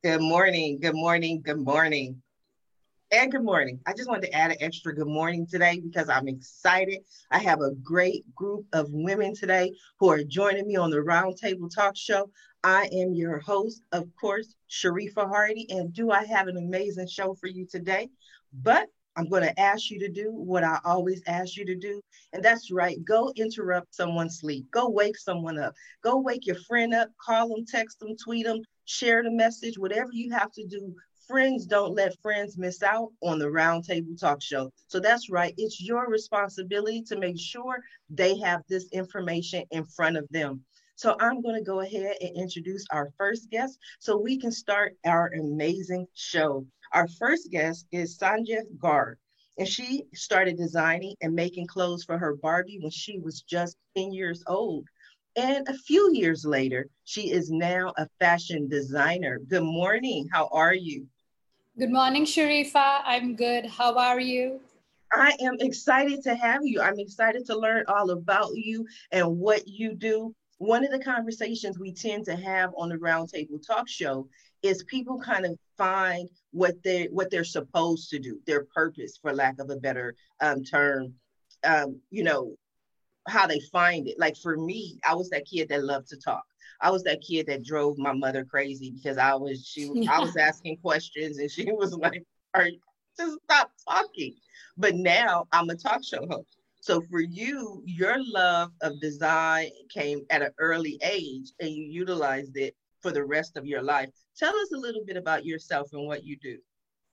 Good morning. Good morning. Good morning. And good morning. I just wanted to add an extra good morning today because I'm excited. I have a great group of women today who are joining me on the Roundtable Talk Show. I am your host, of course, Sharifa Hardy, and do I have an amazing show for you today? But I'm going to ask you to do what I always ask you to do, and that's right. Go interrupt someone's sleep. Go wake someone up. Go wake your friend up. Call them, text them, tweet them, share the message, whatever you have to do. Friends don't let friends miss out on the Roundtable Talk Show. So that's right. It's your responsibility to make sure they have this information in front of them. So I'm going to go ahead and introduce our first guest so we can start our amazing show. Our first guest is Sanjay Garg, and she started designing and making clothes for her Barbie when she was just 10 years old. And a few years later, she is now a fashion designer. Good morning. How are you? Good morning, Sharifa. I'm good. How are you? I am excited to have you. I'm excited to learn all about you and what you do. One of the conversations we tend to have on the Roundtable Talk Show is people kind of find what they're supposed to do, their purpose, for lack of a better term. You know, how they find it. Like for me, I was that kid that loved to talk. I was that kid that drove my mother crazy because I Yeah. was asking questions and she was like, "Are you just stop talking?" But now I'm a talk show host. So for you, your love of design came at an early age and you utilized it for the rest of your life. Tell us a little bit about yourself and what you do.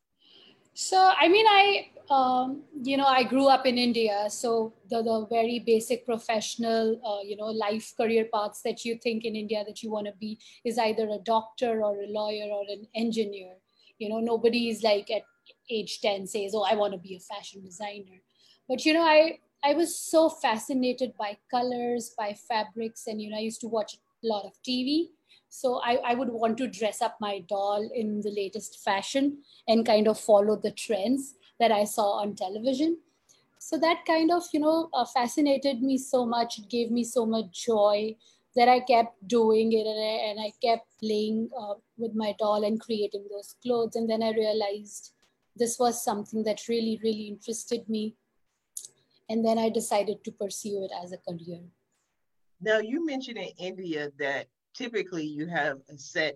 I grew up in India. So the very basic professional, life career paths that you think in India that you want to be is either a doctor or a lawyer or an engineer. Nobody is like at age 10 says, oh, I want to be a fashion designer. But, I was so fascinated by colors, by fabrics, and, I used to watch a lot of TV. So I would want to dress up my doll in the latest fashion and kind of follow the trends that I saw on television. So that kind of, fascinated me so much. It gave me so much joy that I kept doing it, and I kept playing with my doll and creating those clothes. And then I realized this was something that really, really interested me. And then I decided to pursue it as a career. Now, you mentioned in India that typically you have a set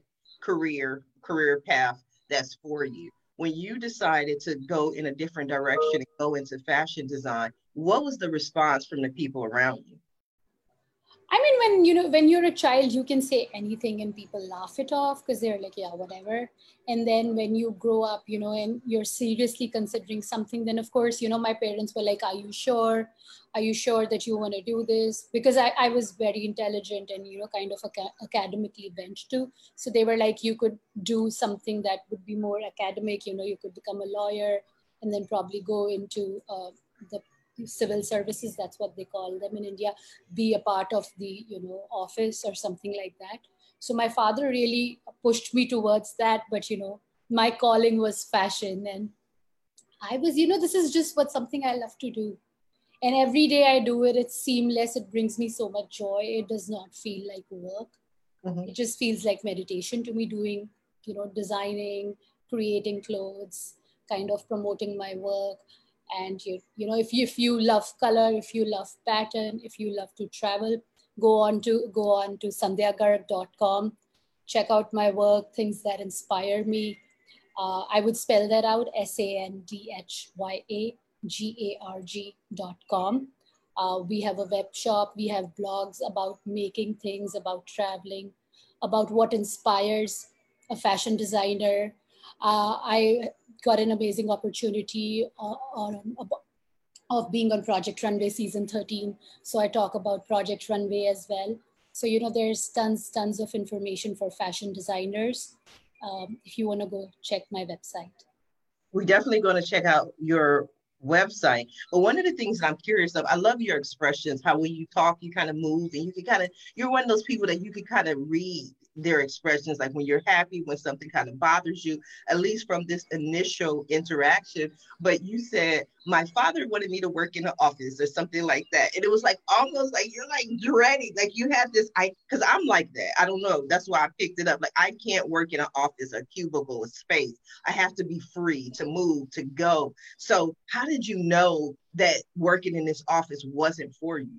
career path that's for you. When you decided to go in a different direction and go into fashion design, what was the response from the people around you? I mean, when you're a child, you can say anything and people laugh it off because they're like, yeah, whatever. And then when you grow up, and you're seriously considering something, then of course, my parents were like, are you sure? Are you sure that you want to do this? Because I was very intelligent and, kind of academically bent too. So they were like, you could do something that would be more academic, you could become a lawyer and then probably go into the civil services, that's what they call them in India, be a part of the office or something like that. So my father really pushed me towards that, but my calling was fashion, and I was, this is just what something I love to do. And every day I do it, it's seamless, it brings me so much joy, it does not feel like work. It Mhm. just feels like meditation to me, doing, designing, creating clothes, kind of promoting my work. And if you love color, if you love pattern, if you love to travel, go on to sandhyagarg.com, check out my work, things that inspire me. I would spell that out: sandhyagarg.com. We have a web shop, we have blogs about making things, about traveling, about what inspires a fashion designer. I got an amazing opportunity of being on Project Runway season 13. So I talk about Project Runway as well. So, there's tons of information for fashion designers. If you want to go check my website. We're definitely going to check out your website. But one of the things that I'm curious of, I love your expressions, how when you talk, you kind of move and you can kind of, you're one of those people that you can kind of read. their expressions, like when you're happy, when something kind of bothers you, at least from this initial interaction. But you said, my father wanted me to work in the office or something like that. And it was like almost like you're like dreading, like you have this, because I'm like that. I don't know. That's why I picked it up. Like I can't work in an office, a cubicle, a space. I have to be free to move, to go. So how did you know that working in this office wasn't for you?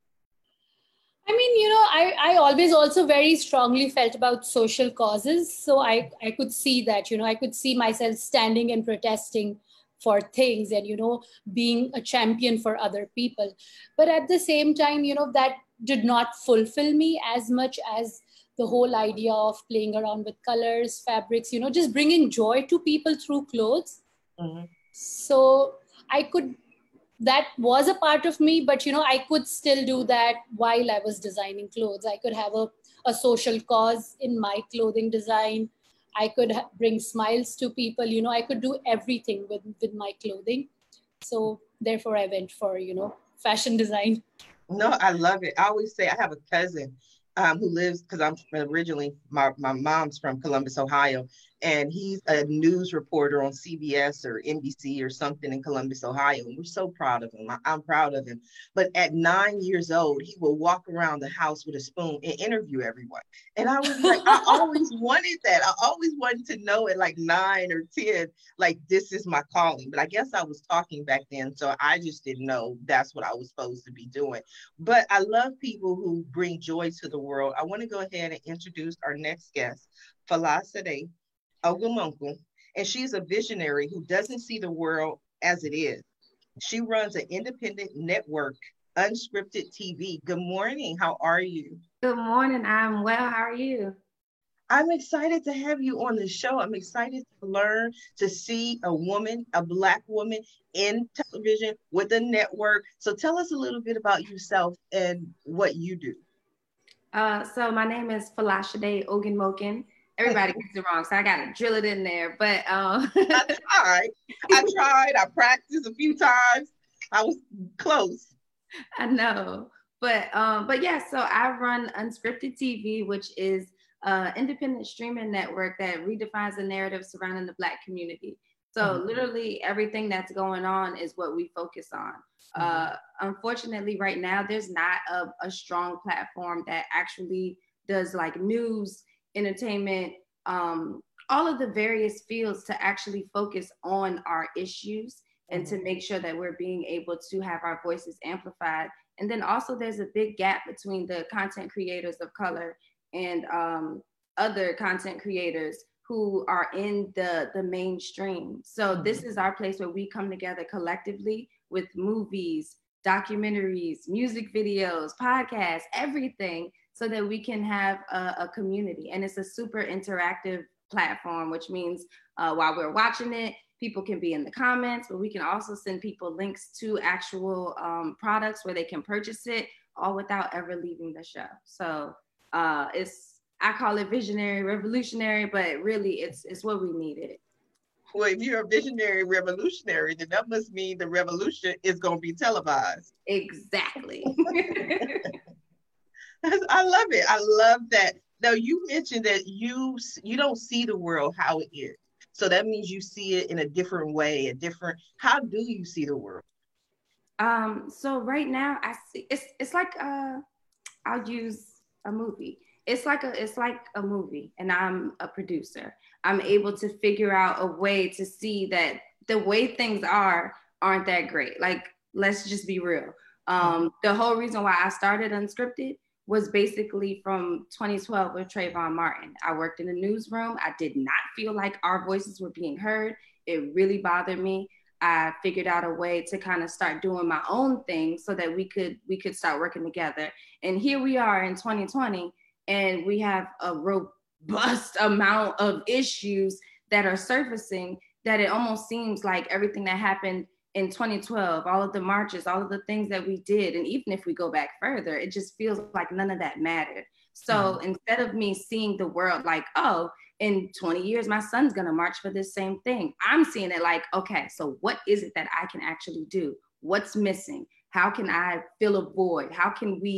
I mean, I always also very strongly felt about social causes. So I could see that, I could see myself standing and protesting for things and, being a champion for other people. But at the same time, that did not fulfill me as much as the whole idea of playing around with colors, fabrics, just bringing joy to people through clothes. Mm-hmm. So that was a part of me, but I could still do that while I was designing clothes. I could have a social cause in my clothing design. I could bring smiles to people. I could do everything with my clothing. So therefore I went for, fashion design. No, I love it. I always say I have a cousin who lives, because I'm originally, my mom's from Columbus, Ohio, and he's a news reporter on CBS or NBC or something in Columbus, Ohio. And we're so proud of him. I'm proud of him. But at 9 years old, he will walk around the house with a spoon and interview everyone. And I was like, I always wanted that. I always wanted to know at like 9 or 10, like, this is my calling. But I guess I was talking back then, so I just didn't know that's what I was supposed to be doing. But I love people who bring joy to the world. I want to go ahead and introduce our next guest, Falasade Ogunmonkun, and she's a visionary who doesn't see the world as it is. She runs an independent network, Unscripted TV. Good morning. How are you? Good morning. I'm well. How are you? I'm excited to have you on the show. I'm excited to learn, to see a woman, a Black woman in television with a network. So tell us a little bit about yourself and what you do. So my name is Falasade Ogunmonkun. Everybody gets it wrong, so I got to drill it in there. But I tried. I practiced a few times. I was close. I know. But yeah, so I run Unscripted TV, which is independent streaming network that redefines the narrative surrounding the Black community. So literally everything that's going on is what we focus on. Unfortunately, right now, there's not a strong platform that actually does like news, entertainment, all of the various fields to actually focus on our issues and to make sure that we're being able to have our voices amplified. And then also there's a big gap between the content creators of color and other content creators who are in the mainstream. So this is our place where we come together collectively with movies, documentaries, music videos, podcasts, everything, so that we can have a community. And it's a super interactive platform, which means while we're watching it, people can be in the comments, but we can also send people links to actual products where they can purchase it, all without ever leaving the show. So I call it visionary, revolutionary, but really it's what we needed. Well, if you're a visionary revolutionary, then that must mean the revolution is going to be televised. Exactly. I love it. I love that. Now, you mentioned that you don't see the world how it is. So that means you see it in a different way, how do you see the world? So right now I see it's like I'll use a movie. It's like a movie, and I'm a producer. I'm able to figure out a way to see that the way things aren't that great. Like, let's just be real. The whole reason why I started Unscripted was basically from 2012 with Trayvon Martin. I worked in a newsroom. I did not feel like our voices were being heard. It really bothered me. I figured out a way to kind of start doing my own thing so that we could start working together. And here we are in 2020, and we have a robust amount of issues that are surfacing that it almost seems like everything that happened in 2012, all of the marches, all of the things that we did, and even if we go back further, it just feels like none of that mattered. So instead of me seeing the world like, oh, in 20 years, my son's gonna march for this same thing, I'm seeing it like, okay, so what is it that I can actually do? What's missing? How can I fill a void? How can we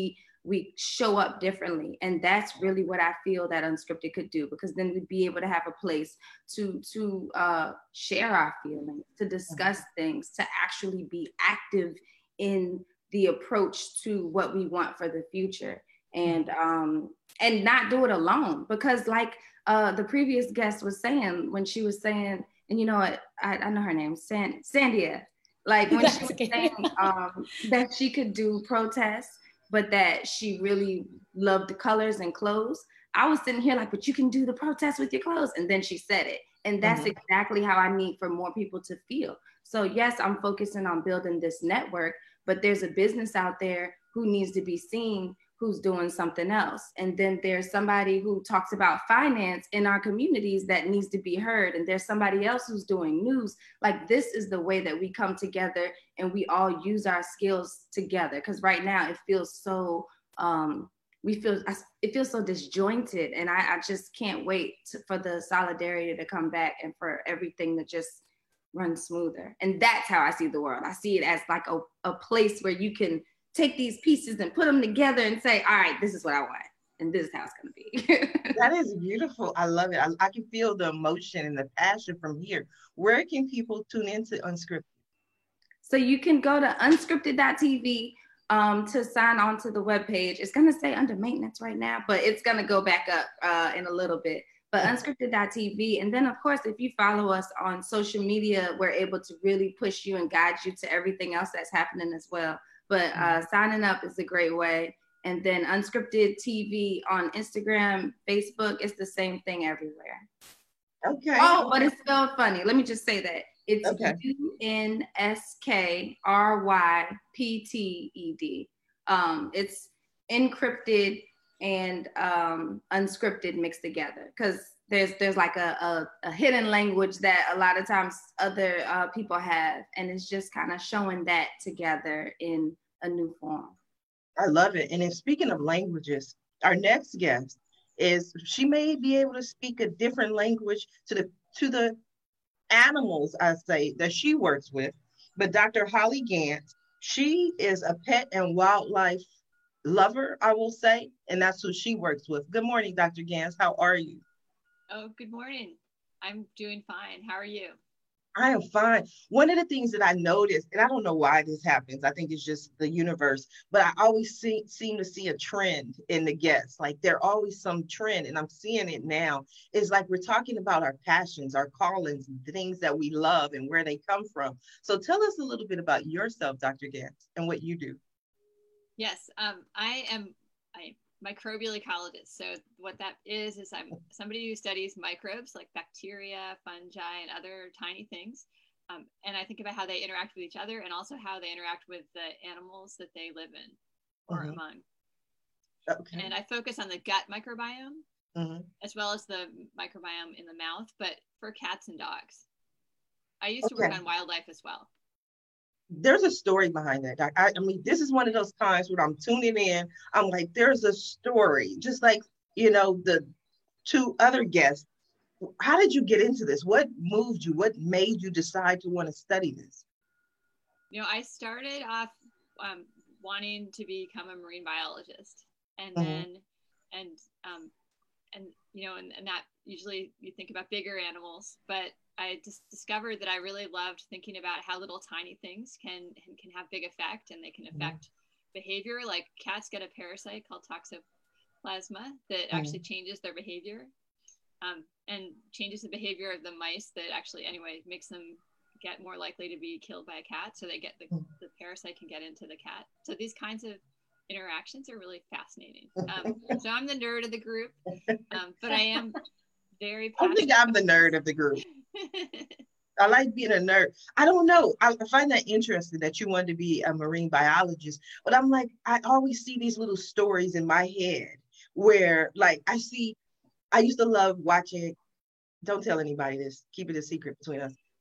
we show up differently. And that's really what I feel that Unscripted could do, because then we'd be able to have a place to share our feelings, to discuss things, to actually be active in the approach to what we want for the future. And not do it alone, because like the previous guest was saying, when she was saying, and you know what, I know her name, Sandia, like when she was saying that she could do protests, but that she really loved the colors and clothes. I was sitting here like, but you can do the protest with your clothes. And then she said it. And that's exactly how I need for more people to feel. So yes, I'm focusing on building this network, but there's a business out there who needs to be seen, who's doing something else. And then there's somebody who talks about finance in our communities that needs to be heard. And there's somebody else who's doing news. Like, this is the way that we come together and we all use our skills together. Because right now it feels so, it feels so disjointed. And I just can't wait for the solidarity to come back and for everything to just run smoother. And that's how I see the world. I see it as like a place where you can take these pieces and put them together and say, all right, this is what I want. And this is how it's going to be. That is beautiful. I love it. I can feel the emotion and the passion from here. Where can people tune into Unscripted? So you can go to unscripted.tv to sign on to the webpage. It's going to say under maintenance right now, but it's going to go back up in a little bit. But unscripted.tv. And then, of course, if you follow us on social media, we're able to really push you and guide you to everything else that's happening as well. But signing up is a great way. And then Unscripted TV on Instagram, Facebook, it's the same thing everywhere. Okay. Oh, but it's spelled funny. Let me just say that. It's UNSKRYPTED. It's encrypted and unscripted mixed together, because there's like a hidden language that a lot of times other people have, and it's just kind of showing that together in a new form. I love it. And then speaking of languages, our next guest she may be able to speak a different language to the animals, I say, that she works with. But Dr. Holly Gantz, she is a pet and wildlife lover, I will say, and that's who she works with. Good morning, Dr. Gantz. How are you? Oh, good morning. I'm doing fine. How are you? I am fine. One of the things that I noticed, and I don't know why this happens, I think it's just the universe, but I always seem to see a trend in the guests. Like, there always some trend, and I'm seeing it now. It's like we're talking about our passions, our callings, the things that we love and where they come from. So tell us a little bit about yourself, Dr. Gantz, and what you do. Yes, I am a microbial ecologist. So what that is I'm somebody who studies microbes like bacteria, fungi, and other tiny things. And I think about how they interact with each other and also how they interact with the animals that they live in or among. Okay. And I focus on the gut microbiome as well as the microbiome in the mouth, but for cats and dogs. I used to work on wildlife as well. There's a story behind that. I mean, this is one of those times where I'm tuning in. I'm like, there's a story, just like, the two other guests. How did you get into this? What moved you? What made you decide to want to study this? I started off wanting to become a marine biologist, and then, and that usually you think about bigger animals, but I just discovered that I really loved thinking about how little tiny things can have big effect, and they can affect behavior. Like cats get a parasite called toxoplasma that actually changes their behavior, and changes the behavior of the mice that actually makes them get more likely to be killed by a cat. So they get the parasite can get into the cat. So these kinds of interactions are really fascinating. So I'm the nerd of the group, but I am very passionate. I think I'm the nerd of the group. I like being a nerd. I don't know. I find that interesting that you wanted to be a marine biologist, but I'm like, I always see these little stories in my head where, like, I used to love watching, don't tell anybody this, keep it a secret between us,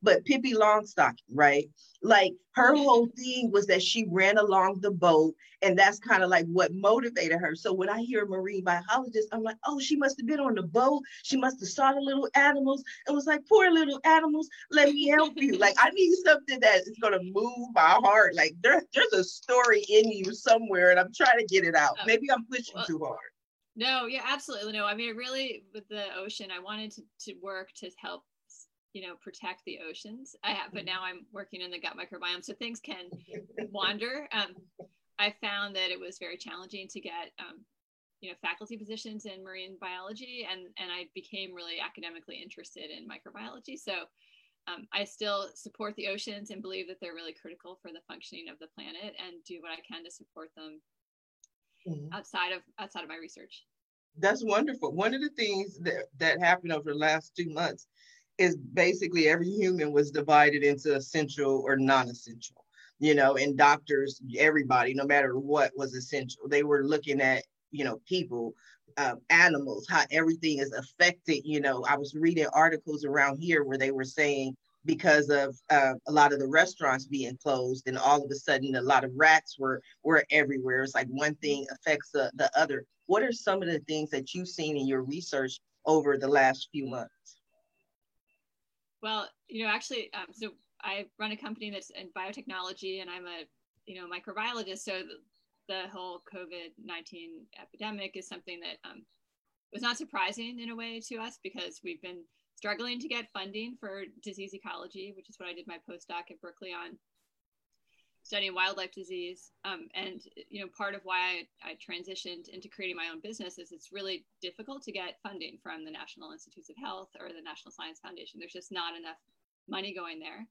but Pippi Longstocking, right? Like her whole thing was that she ran along the boat, and that's kind of like what motivated her. So when I hear a marine biologist, I'm like, oh, she must have been on the boat. She must have saw the little animals and was like, poor little animals, let me help you. Like, I need something that is going to move my heart. Like there's a story in you somewhere, and I'm trying to get it out. Maybe I'm pushing too hard. No, yeah, absolutely. No, I mean, really, with the ocean, I wanted to work to help, protect the oceans. But now I'm working in the gut microbiome, so things can wander. I found that it was very challenging to get, faculty positions in marine biology, and I became really academically interested in microbiology. So I still support the oceans and believe that they're really critical for the functioning of the planet, and do what I can to support them outside of my research. That's wonderful. One of the things that happened over the last 2 months is basically every human was divided into essential or non-essential, and doctors, everybody, no matter what, was essential. They were looking at, people, animals, how everything is affected. I was reading articles around here where they were saying because of a lot of the restaurants being closed, and all of a sudden a lot of rats were everywhere. It's like one thing affects the other. What are some of the things that you've seen in your research over the last few months? Well, actually, so I run a company that's in biotechnology, and I'm a, microbiologist. So the whole COVID-19 epidemic is something that was not surprising in a way to us, because we've been struggling to get funding for disease ecology, which is what I did my postdoc at Berkeley on, studying wildlife disease. And part of why I transitioned into creating my own business is it's really difficult to get funding from the National Institutes of Health or the National Science Foundation. There's just not enough money going there.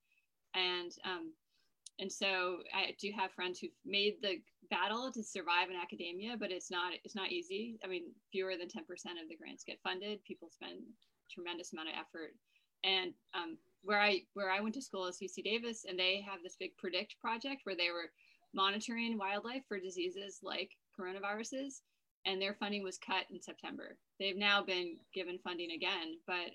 And so I do have friends who've made the battle to survive in academia, but it's not easy. I mean, fewer than 10% of the grants get funded. People spend a tremendous amount of effort. And where I went to school is UC Davis, and they have this big PREDICT project where they were monitoring wildlife for diseases like coronaviruses, and their funding was cut in September. They've now been given funding again, but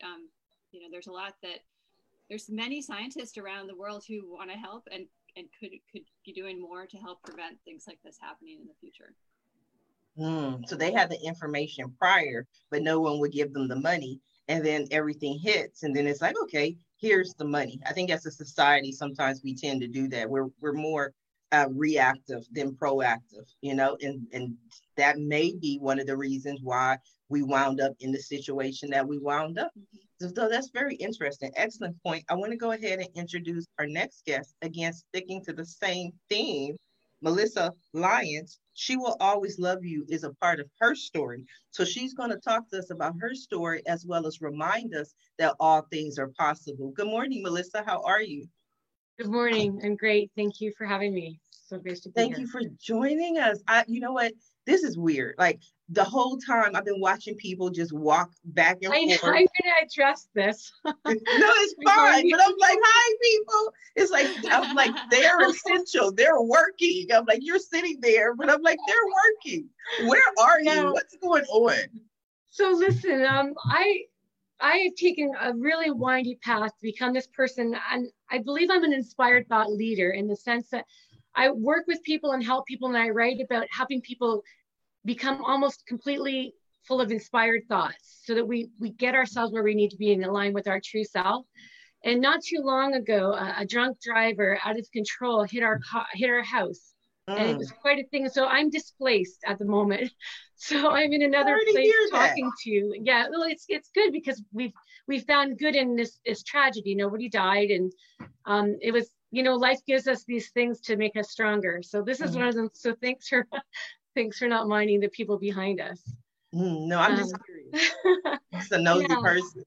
there's many scientists around the world who want to help and could be doing more to help prevent things like this happening in the future. So they had the information prior, but no one would give them the money. And then everything hits, and then it's like, okay, here's the money. I think as a society, sometimes we tend to do that. We're more reactive than proactive, and that may be one of the reasons why we wound up in the situation that we wound up. So that's very interesting. Excellent point. I want to go ahead and introduce our next guest, again, sticking to the same theme. Melissa Lyons, She Will Always Love You is a part of her story. So she's going to talk to us about her story, as well as remind us that all things are possible. Good morning, Melissa. How are you? Good morning. I'm great. Thank you for having me. So great to be here. Thank you for joining us. You know what? This is weird. Like the whole time I've been watching people just walk back and forth. I'm going to address this. No, it's fine. But I'm like, hi, people. It's like, I'm like, they're essential. They're working. I'm like, you're sitting there, but I'm like, they're working. Where are you? What's going on? So listen, I have taken a really windy path to become this person. And I believe I'm an inspired thought leader in the sense that I work with people and help people, and I write about helping people become almost completely full of inspired thoughts so that we get ourselves where we need to be in line with our true self. And not too long ago, a drunk driver out of control hit our house. And it was quite a thing. So I'm displaced at the moment. So I'm in another place talking to you. Yeah, well, it's good because we've found good in this tragedy. Nobody died, and it was, life gives us these things to make us stronger. So this is one of them. So thanks for not minding the people behind us. No, I'm just curious. It's a nosy person.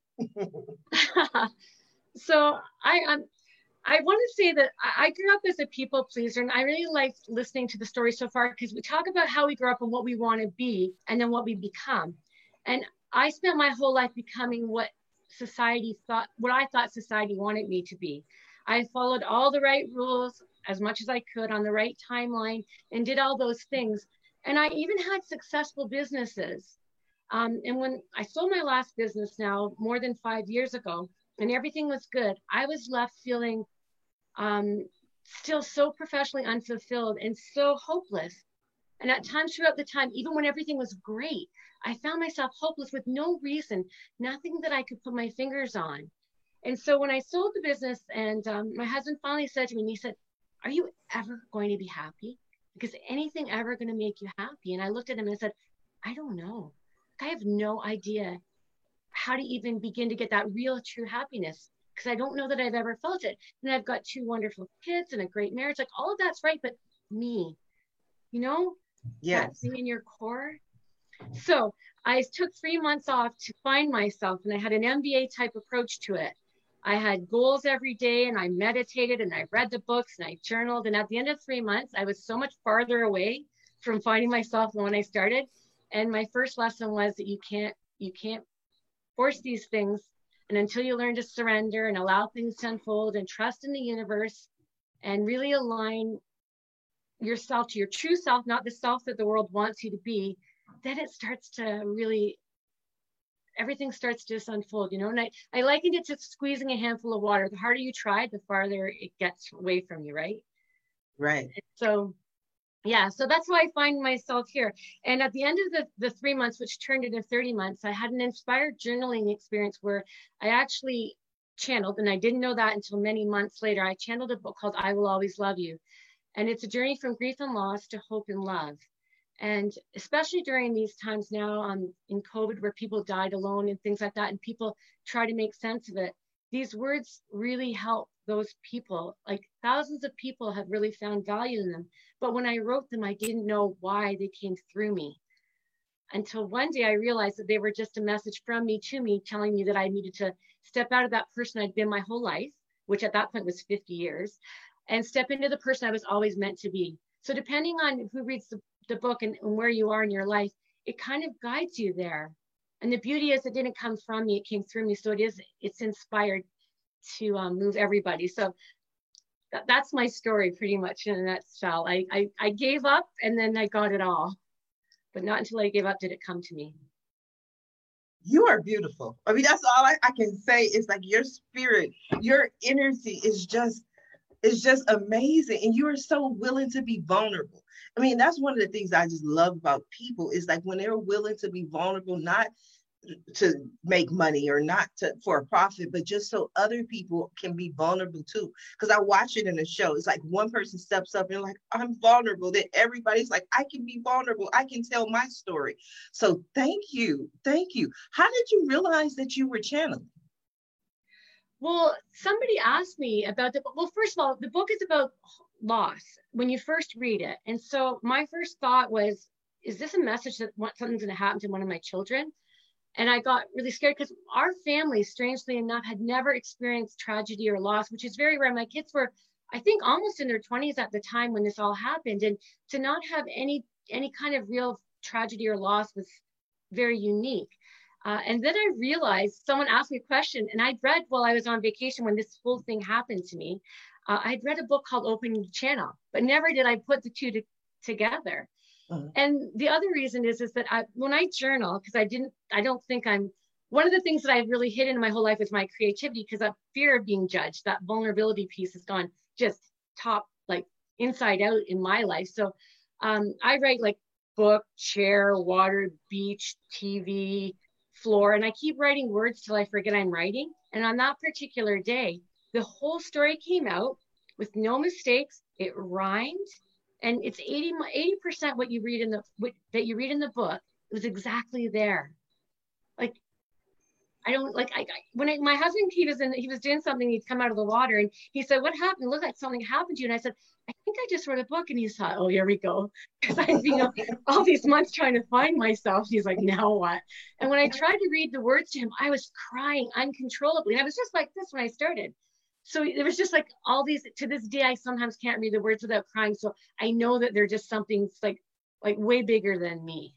So I want to say that I grew up as a people pleaser, and I really liked listening to the story so far because we talk about how we grow up and what we want to be and then what we become. And I spent my whole life becoming what I thought society wanted me to be. I followed all the right rules as much as I could on the right timeline and did all those things. And I even had successful businesses. And when I sold my last business now more than 5 years ago, and everything was good, I was left feeling still so professionally unfulfilled and so hopeless. And at times throughout the time, even when everything was great, I found myself hopeless with no reason, nothing that I could put my fingers on. And so when I sold the business, and my husband finally said to me, and he said, "Are you ever going to be happy? Because anything ever going to make you happy?" And I looked at him and I said, "I don't know. I have no idea how to even begin to get that real, true happiness, because I don't know that I've ever felt it. And I've got 2 wonderful kids and a great marriage. Like, all of that's right, but me, you know, Yes. that thing in your core." So I took 3 months off to find myself, and I had an MBA type approach to it. I had goals every day, and I meditated, and I read the books, and I journaled. And at the end of 3 months, I was so much farther away from finding myself than when I started. And my first lesson was that you can't force these things. And until you learn to surrender and allow things to unfold and trust in the universe and really align yourself to your true self, not the self that the world wants you to be, then it starts to really, everything starts to just unfold, you know. And I likened it to squeezing a handful of water. The harder you try, the farther it gets away from you, right? Right. And so, yeah, so that's why I find myself here. And at the end of the 3 months, which turned into 30 months, I had an inspired journaling experience where I actually channeled, and I didn't know that until many months later, I channeled a book called I Will Always Love You. And it's a journey from grief and loss to hope and love. And especially during these times now in COVID, where people died alone and things like that, and people try to make sense of it, these words really help those people. Like, thousands of people have really found value in them. But when I wrote them, I didn't know why they came through me, until one day I realized that they were just a message from me to me, telling me that I needed to step out of that person I'd been my whole life, which at that point was 50 years, and step into the person I was always meant to be. So depending on who reads the book and where you are in your life, it kind of guides you there. And the beauty is, it didn't come from me, it came through me. So it's inspired to move everybody. So that's my story pretty much in a nutshell. I gave up, and then I got it all, but not until I gave up did it come to me. You are beautiful. I mean, that's all I can say. Is like, your spirit, your energy is just amazing. And you are so willing to be vulnerable. I mean, that's one of the things I just love about people, is like when they're willing to be vulnerable, not to make money or not for a profit, but just so other people can be vulnerable too. Because I watch it in a show. It's like one person steps up and like, "I'm vulnerable." Then everybody's like, "I can be vulnerable. I can tell my story." So thank you. Thank you. How did you realize that you were channeling? Well, somebody asked me about well, first of all, the book is about loss when you first read it. And so my first thought was, is this a message that something's going to happen to one of my children? And I got really scared, because our family, strangely enough, had never experienced tragedy or loss, which is very rare. My kids were, I think, almost in their 20s at the time when this all happened. And to not have any kind of real tragedy or loss was very unique. And then I realized, someone asked me a question, and I'd read while I was on vacation when this whole thing happened to me. I'd read a book called Open Channel, but never did I put the two together. And the other reason is that when I journal, because I don't think one of the things that I've really hidden in my whole life is my creativity, because that fear of being judged, that vulnerability piece has gone just top, like inside out in my life. So I write like book, chair, water, beach, TV, floor, and I keep writing words till I forget I'm writing. And on that particular day, the whole story came out with no mistakes. It rhymed. And it's 80% what you read in the book. It was exactly there. Like, I don't like, my husband, he was doing something, he'd come out of the water, and he said, "What happened? It looked like something happened to you." And I said, "I think I just wrote a book." And he thought, "Oh, here we go." Because I've been all these months trying to find myself. He's like, "Now what?" And when I tried to read the words to him, I was crying uncontrollably. And I was just like this when I started. So it was just like all these, to this day, I sometimes can't read the words without crying. So I know that they're just something like way bigger than me.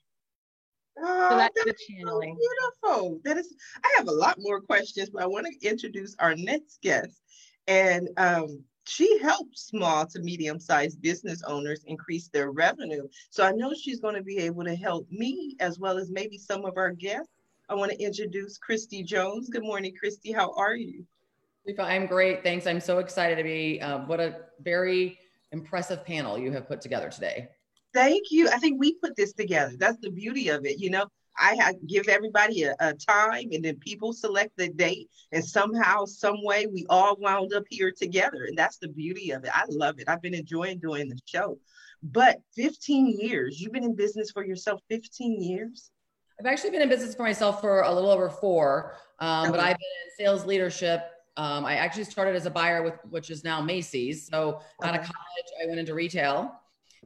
Oh, so that's that the channeling. So beautiful. I have a lot more questions, but I want to introduce our next guest. And she helps small to medium-sized business owners increase their revenue. So I know she's going to be able to help me as well as maybe some of our guests. I want to introduce Christy Jones. Good morning, Christy. How are you? I'm great. Thanks. I'm so excited to be, what a very impressive panel you have put together today. Thank you. I think we put this together. That's the beauty of it. Give everybody a time, and then people select the date, and somehow, some way, we all wound up here together. And that's the beauty of it. I love it. I've been enjoying doing the show. But 15 years, you've been in business for yourself 15 years? I've actually been in business for myself for a little over 4, but I've been in sales leadership. I actually started as a buyer which is now Macy's. So out of college, I went into retail.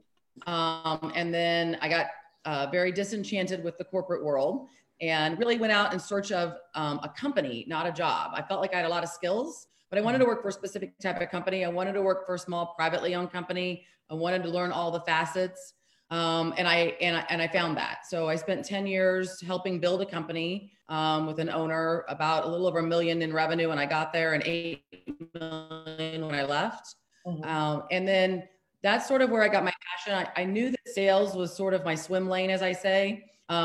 And then I got very disenchanted with the corporate world and really went out in search of a company, not a job. I felt like I had a lot of skills, but I wanted to work for a specific type of company. I wanted to work for a small privately owned company. I wanted to learn all the facets. And I found that. So I spent 10 years helping build a company with an owner, about a little over $1 million in revenue when I got there and $8 million when I left. And then that's sort of where I got my passion. I knew that sales was sort of my swim lane, as I say.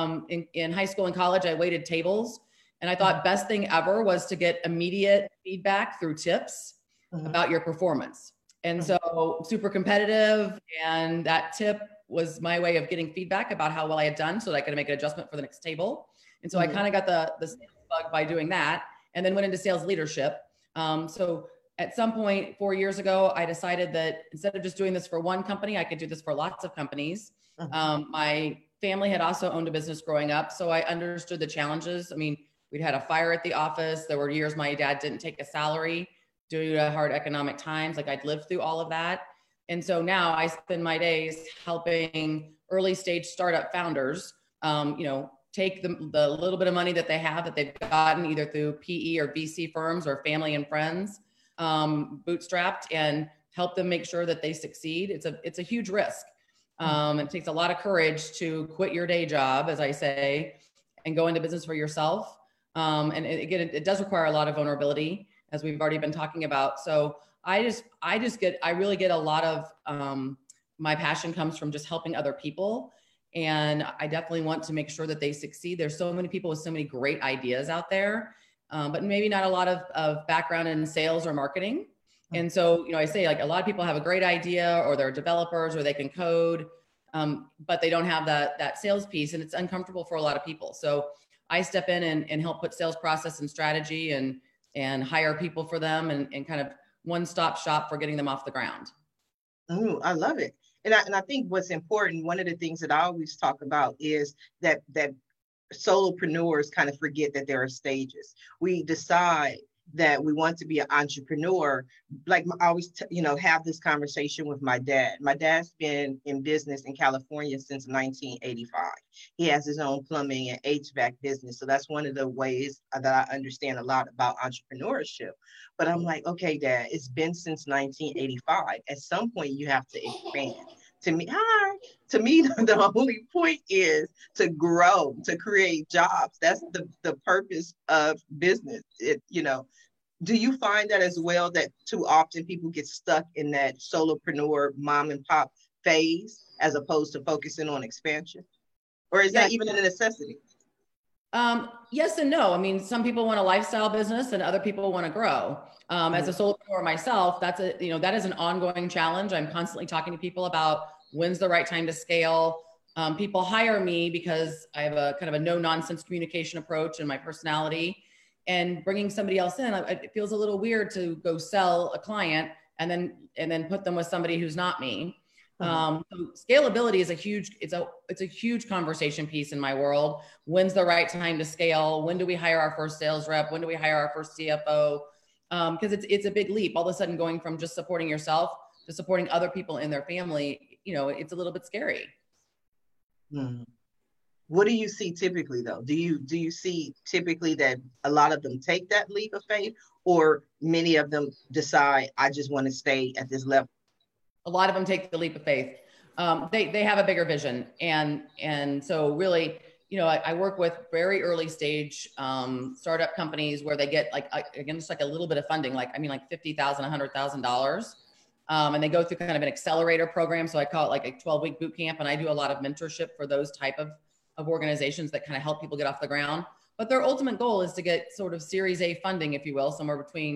In high school and college, I waited tables, and I thought best thing ever was to get immediate feedback through tips about your performance. And so super competitive, and that tip was my way of getting feedback about how well I had done so that I could make an adjustment for the next table. And so I kind of got the sales bug by doing that, and then went into sales leadership. So at some point 4 years ago, I decided that instead of just doing this for one company, I could do this for lots of companies. My family had also owned a business growing up, so I understood the challenges. I mean, we'd had a fire at the office. There were years my dad didn't take a salary due to hard economic times. Like, I'd lived through all of that. And so now I spend my days helping early stage startup founders, take the little bit of money that they have that they've gotten either through PE or VC firms or family and friends, bootstrapped, and help them make sure that they succeed. It's a huge risk. It takes a lot of courage to quit your day job, as I say, and go into business for yourself. And it does require a lot of vulnerability, as we've already been talking about. So I really get a lot of, my passion comes from just helping other people. And I definitely want to make sure that they succeed. There's so many people with so many great ideas out there, but maybe not a lot of background in sales or marketing. And so, I say, like, a lot of people have a great idea, or they're developers, or they can code, but they don't have that sales piece, and it's uncomfortable for a lot of people. So I step in and help put sales process and strategy and hire people for them, and kind of one-stop shop for getting them off the ground. Oh, I love it. And I think what's important, one of the things that I always talk about is that solopreneurs kind of forget that there are stages. We decide that we want to be an entrepreneur. Like, I always, have this conversation with my dad. My dad's been in business in California since 1985. He has his own plumbing and HVAC business. So that's one of the ways that I understand a lot about entrepreneurship. But I'm like, okay, Dad, it's been since 1985. At some point, you have to expand. To me, the only point is to grow, to create jobs. That's the purpose of business. Do you find that as well, that too often people get stuck in that solopreneur mom and pop phase as opposed to focusing on expansion? Or is that even a necessity? Yes and no. I mean, some people want a lifestyle business and other people want to grow. As a solopreneur myself, that is an ongoing challenge. I'm constantly talking to people about when's the right time to scale. People hire me because I have a kind of a no nonsense communication approach in my personality, and bringing somebody else in, it feels a little weird to go sell a client and then put them with somebody who's not me. So scalability is a huge conversation piece in my world. When's the right time to scale? When do we hire our first sales rep? When do we hire our first CFO? Because it's a big leap. All of a sudden, going from just supporting yourself to supporting other people in their family, it's a little bit scary. What do you see typically, though? Do you see typically that a lot of them take that leap of faith, or many of them decide, I just want to stay at this level? A lot of them take the leap of faith. They have a bigger vision. And so really, I work with very early stage startup companies where they get just like a little bit of funding, like $50,000, $100,000. And they go through kind of an accelerator program. So I call it like a 12-week boot camp. And I do a lot of mentorship for those type of organizations that kind of help people get off the ground. But their ultimate goal is to get sort of Series A funding, if you will, somewhere between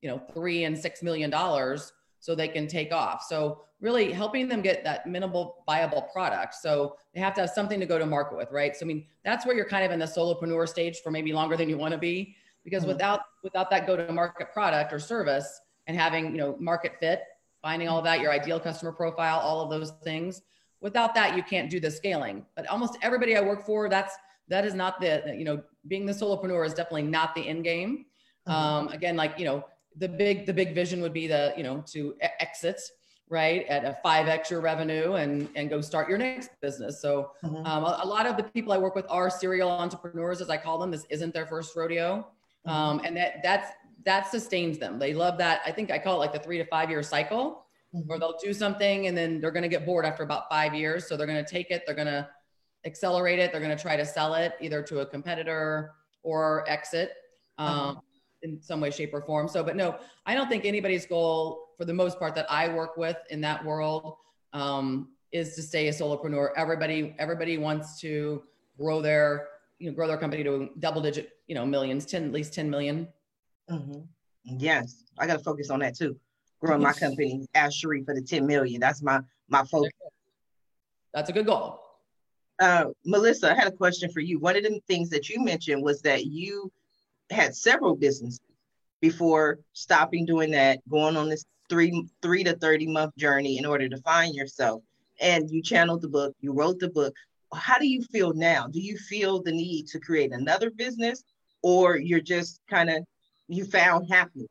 $3 and $6 million so they can take off. So really helping them get that minimal viable product. So they have to have something to go to market with, right? So, I mean, that's where you're kind of in the solopreneur stage for maybe longer than you want to be, because without that go to market product or service and having, market fit, finding all of that, your ideal customer profile, all of those things, without that, you can't do the scaling. But almost everybody I work for, that is not being the solopreneur is definitely not the end game. Again, like, the big vision would be to exit, right, at a 5x your revenue and go start your next business. So a lot of the people I work with are serial entrepreneurs, as I call them. This isn't their first rodeo. And that sustains them. They love that. I think I call it like the 3 to 5 year cycle, where they'll do something and then they're going to get bored after about 5 years. So they're going to take it, they're going to accelerate it. They're going to try to sell it either to a competitor or exit in some way, shape or form. So, but no, I don't think anybody's goal, for the most part that I work with in that world, is to stay a solopreneur. Everybody wants to grow their company to double digit, millions, at least 10 million. Yes, I got to focus on that too. Growing my company, AskSheree, for the 10 million. That's my focus. That's a good goal. Melissa, I had a question for you. One of the things that you mentioned was that you had several businesses before stopping doing that, going on this 3 to 30 month journey in order to find yourself. And you channeled the book, you wrote the book. How do you feel now? Do you feel the need to create another business, or you're just you found happiness?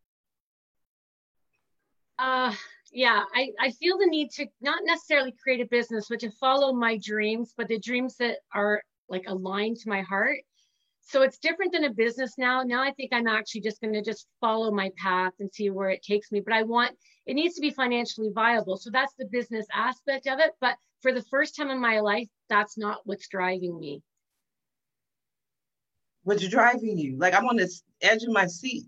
Yeah, I feel the need to not necessarily create a business, but to follow my dreams, but the dreams that are like aligned to my heart. So it's different than a business now. Now I think I'm actually just going to just follow my path and see where it takes me. But it needs to be financially viable. So that's the business aspect of it. But for the first time in my life, that's not what's driving me. What's driving you? Like, I'm on this edge of my seat.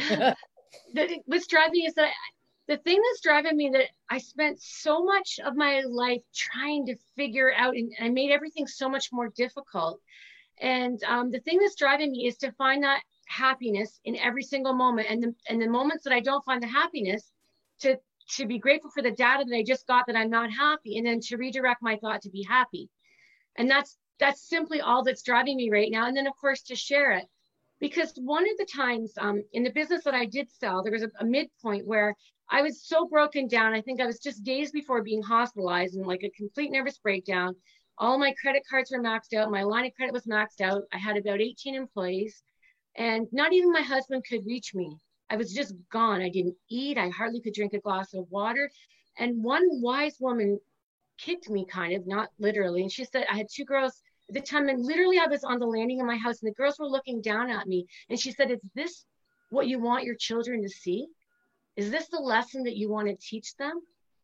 What's driving is that the thing that's driving me, that I spent so much of my life trying to figure out, and I made everything so much more difficult. And the thing that's driving me is to find that happiness in every single moment. And the moments that I don't find the happiness, to be grateful for the data that I just got that I'm not happy, and then to redirect my thought to be happy. And that's simply all that's driving me right now. And then of course to share it, because one of the times in the business that I did sell, there was a midpoint where I was so broken down. I think I was just days before being hospitalized and like a complete nervous breakdown. All my credit cards were maxed out. My line of credit was maxed out. I had about 18 employees, and not even my husband could reach me. I was just gone. I didn't eat. I hardly could drink a glass of water. And one wise woman kicked me, kind of, not literally. And she said, I had 2 girls at the time, and literally I was on the landing of my house and the girls were looking down at me. And she said, is this what you want your children to see? Is this the lesson that you want to teach them?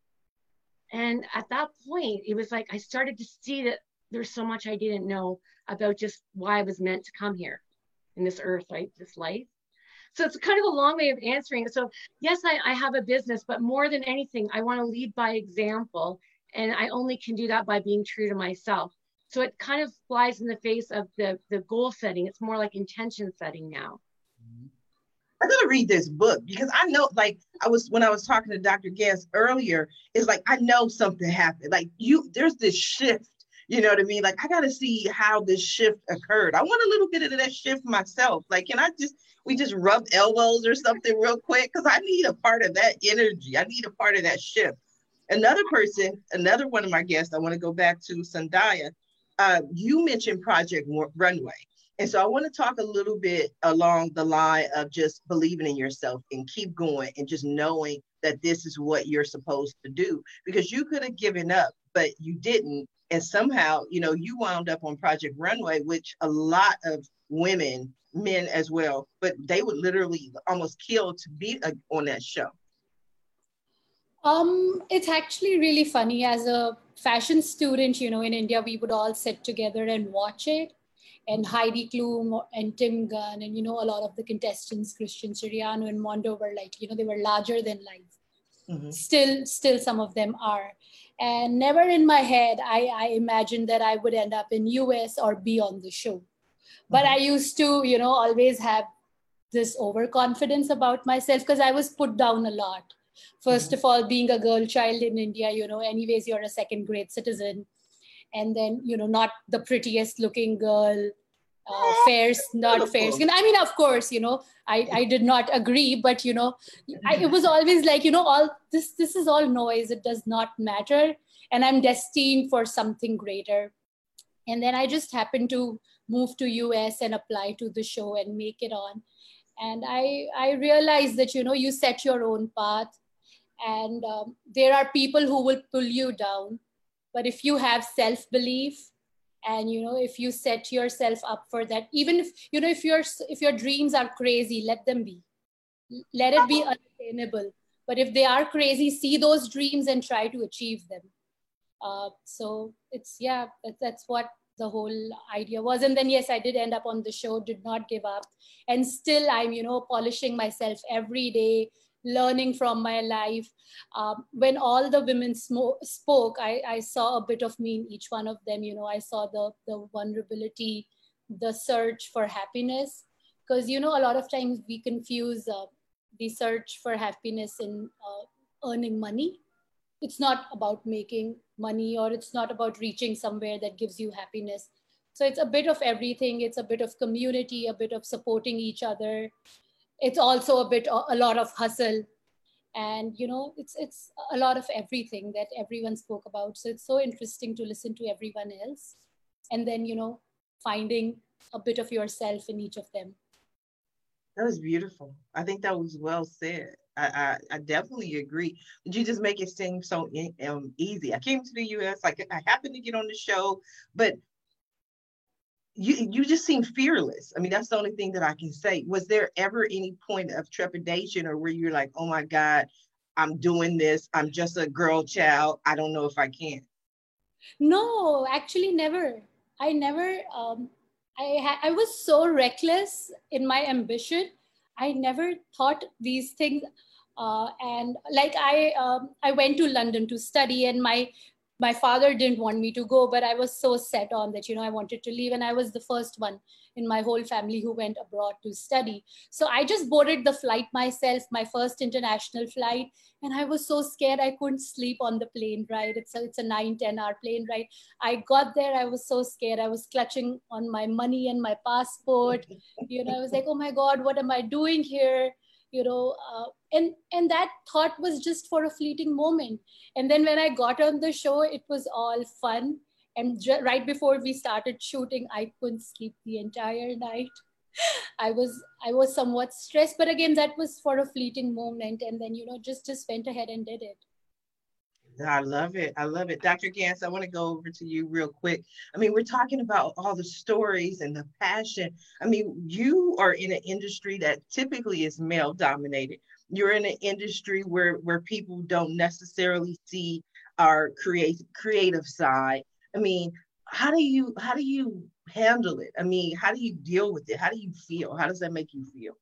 And at that point, it was like I started to see that there's so much I didn't know about just why I was meant to come here in this earth, right? This life. So it's kind of a long way of answering it. So yes, I have a business, but more than anything, I want to lead by example. And I only can do that by being true to myself. So it kind of flies in the face of the goal setting. It's more like intention setting now. I gotta read this book, because I know, like, when I was talking to Dr. Guest earlier, it's like, I know something happened. Like, there's this shift, you know what I mean? Like, I gotta see how this shift occurred. I want a little bit of that shift myself. Like, we just rub elbows or something real quick? Because I need a part of that energy. I need a part of that shift. Another one of my guests, I want to go back to Sandhya. You mentioned Project Runway. And so I want to talk a little bit along the line of just believing in yourself and keep going and just knowing that this is what you're supposed to do, because you could have given up, but you didn't. And somehow, you wound up on Project Runway, which a lot of women, men as well, but they would literally almost kill to be on that show. It's actually really funny. As a fashion student, in India, we would all sit together and watch it. And Heidi Klum and Tim Gunn and, a lot of the contestants, Christian Siriano and Mondo, were like, they were larger than life. Mm-hmm. Still some of them are. And never in my head, I imagined that I would end up in US or be on the show. But I used to, always have this overconfidence about myself because I was put down a lot. First of all, being a girl child in India, anyways, you're a second grade citizen. And then, not the prettiest looking girl, not fair skin. I mean, of course, I did not agree, but, it was always like, all this is all noise. It does not matter. And I'm destined for something greater. And then I just happened to move to US and apply to the show and make it on. And I realized that, you set your own path, and there are people who will pull you down. But if you have self-belief, and if you set yourself up for that, even if your dreams are crazy, let them be. Let it be unattainable. But if they are crazy, see those dreams and try to achieve them. So that's what the whole idea was. And then, yes, I did end up on the show, did not give up. And still I'm, polishing myself every day, learning from my life. When all the women spoke, I saw a bit of me in each one of them. I saw the vulnerability, the search for happiness. Because, a lot of times we confuse the search for happiness in earning money. It's not about making money, or it's not about reaching somewhere that gives you happiness. So it's a bit of everything. It's a bit of community, a bit of supporting each other. It's also a lot of hustle. And, it's a lot of everything that everyone spoke about. So it's so interesting to listen to everyone else. And then, finding a bit of yourself in each of them. That was beautiful. I think that was well said. I definitely agree. But you just make it seem so easy. I came to the US, like I happened to get on the show, but you just seem fearless. I mean, that's the only thing that I can say. Was there ever any point of trepidation, or where you're like, oh my God, I'm doing this, I'm just a girl child, I don't know if I can? No, actually never. I never, I was so reckless in my ambition. I never thought these things. And like I went to London to study, and my father didn't want me to go, but I was so set on that, I wanted to leave. And I was the first one in my whole family who went abroad to study. So I just boarded the flight myself, my first international flight. And I was so scared. I couldn't sleep on the plane ride. It's a 9-10 hour plane ride. I got there. I was so scared. I was clutching on my money and my passport. I was like, oh my God, what am I doing here? And that thought was just for a fleeting moment. And then when I got on the show, it was all fun. And right before we started shooting, I couldn't sleep the entire night. I was somewhat stressed, but again, that was for a fleeting moment. And then, just went ahead and did it. I love it. I love it. Dr. Gans, I want to go over to you real quick. I mean, we're talking about all the stories and the passion. I mean, you are in an industry that typically is male dominated. You're in an industry where people don't necessarily see our creative side. I mean, how do you handle it? I mean, how do you deal with it? How do you feel? How does that make you feel?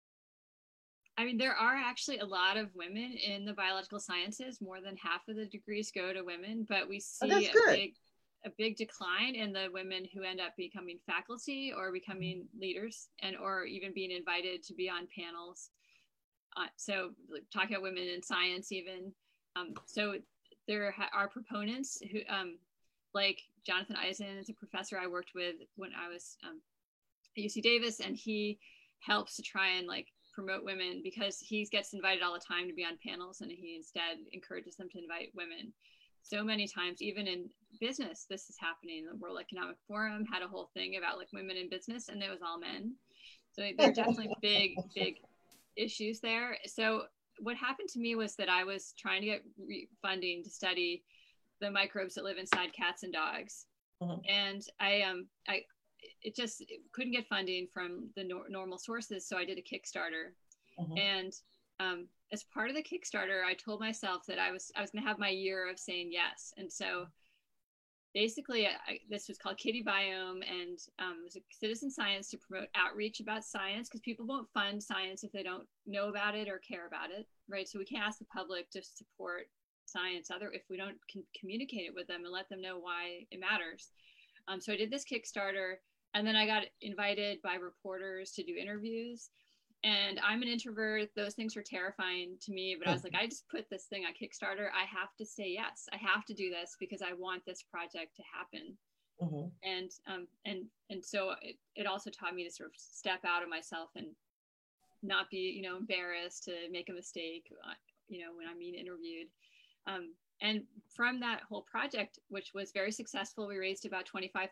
I mean, there are actually a lot of women in the biological sciences. More than half of the degrees go to women, but we see a big decline in the women who end up becoming faculty or becoming leaders, or even being invited to be on panels. So talking about women in science even. So there are proponents who, like Jonathan Eisen is a professor I worked with when I was at UC Davis, and he helps to try and promote women, because he gets invited all the time to be on panels, and he instead encourages them to invite women. So many times, even in business, this is happening. The World Economic Forum had a whole thing about women in business, and it was all men. So there are definitely big issues there. So what happened to me was that I was trying to get funding to study the microbes that live inside cats and dogs. Mm-hmm. And I just couldn't get funding from the normal sources. So I did a Kickstarter. Mm-hmm. And as part of the Kickstarter, I told myself that I was going to have my year of saying yes. And so basically, this was called Kitty Biome, and it was a citizen science to promote outreach about science, because people won't fund science if they don't know about it or care about it, right? So we can't ask the public to support science if we don't communicate it with them and let them know why it matters. So I did this Kickstarter, and then I got invited by reporters to do interviews. And I'm an introvert. Those things were terrifying to me, but I was like, I just put this thing on Kickstarter. I have to say yes. I have to do this because I want this project to happen. And so it also taught me to sort of step out of myself and not be, you know, embarrassed to make a mistake, you know, when I'm being interviewed. And from that whole project, which was very successful, we raised about $25,000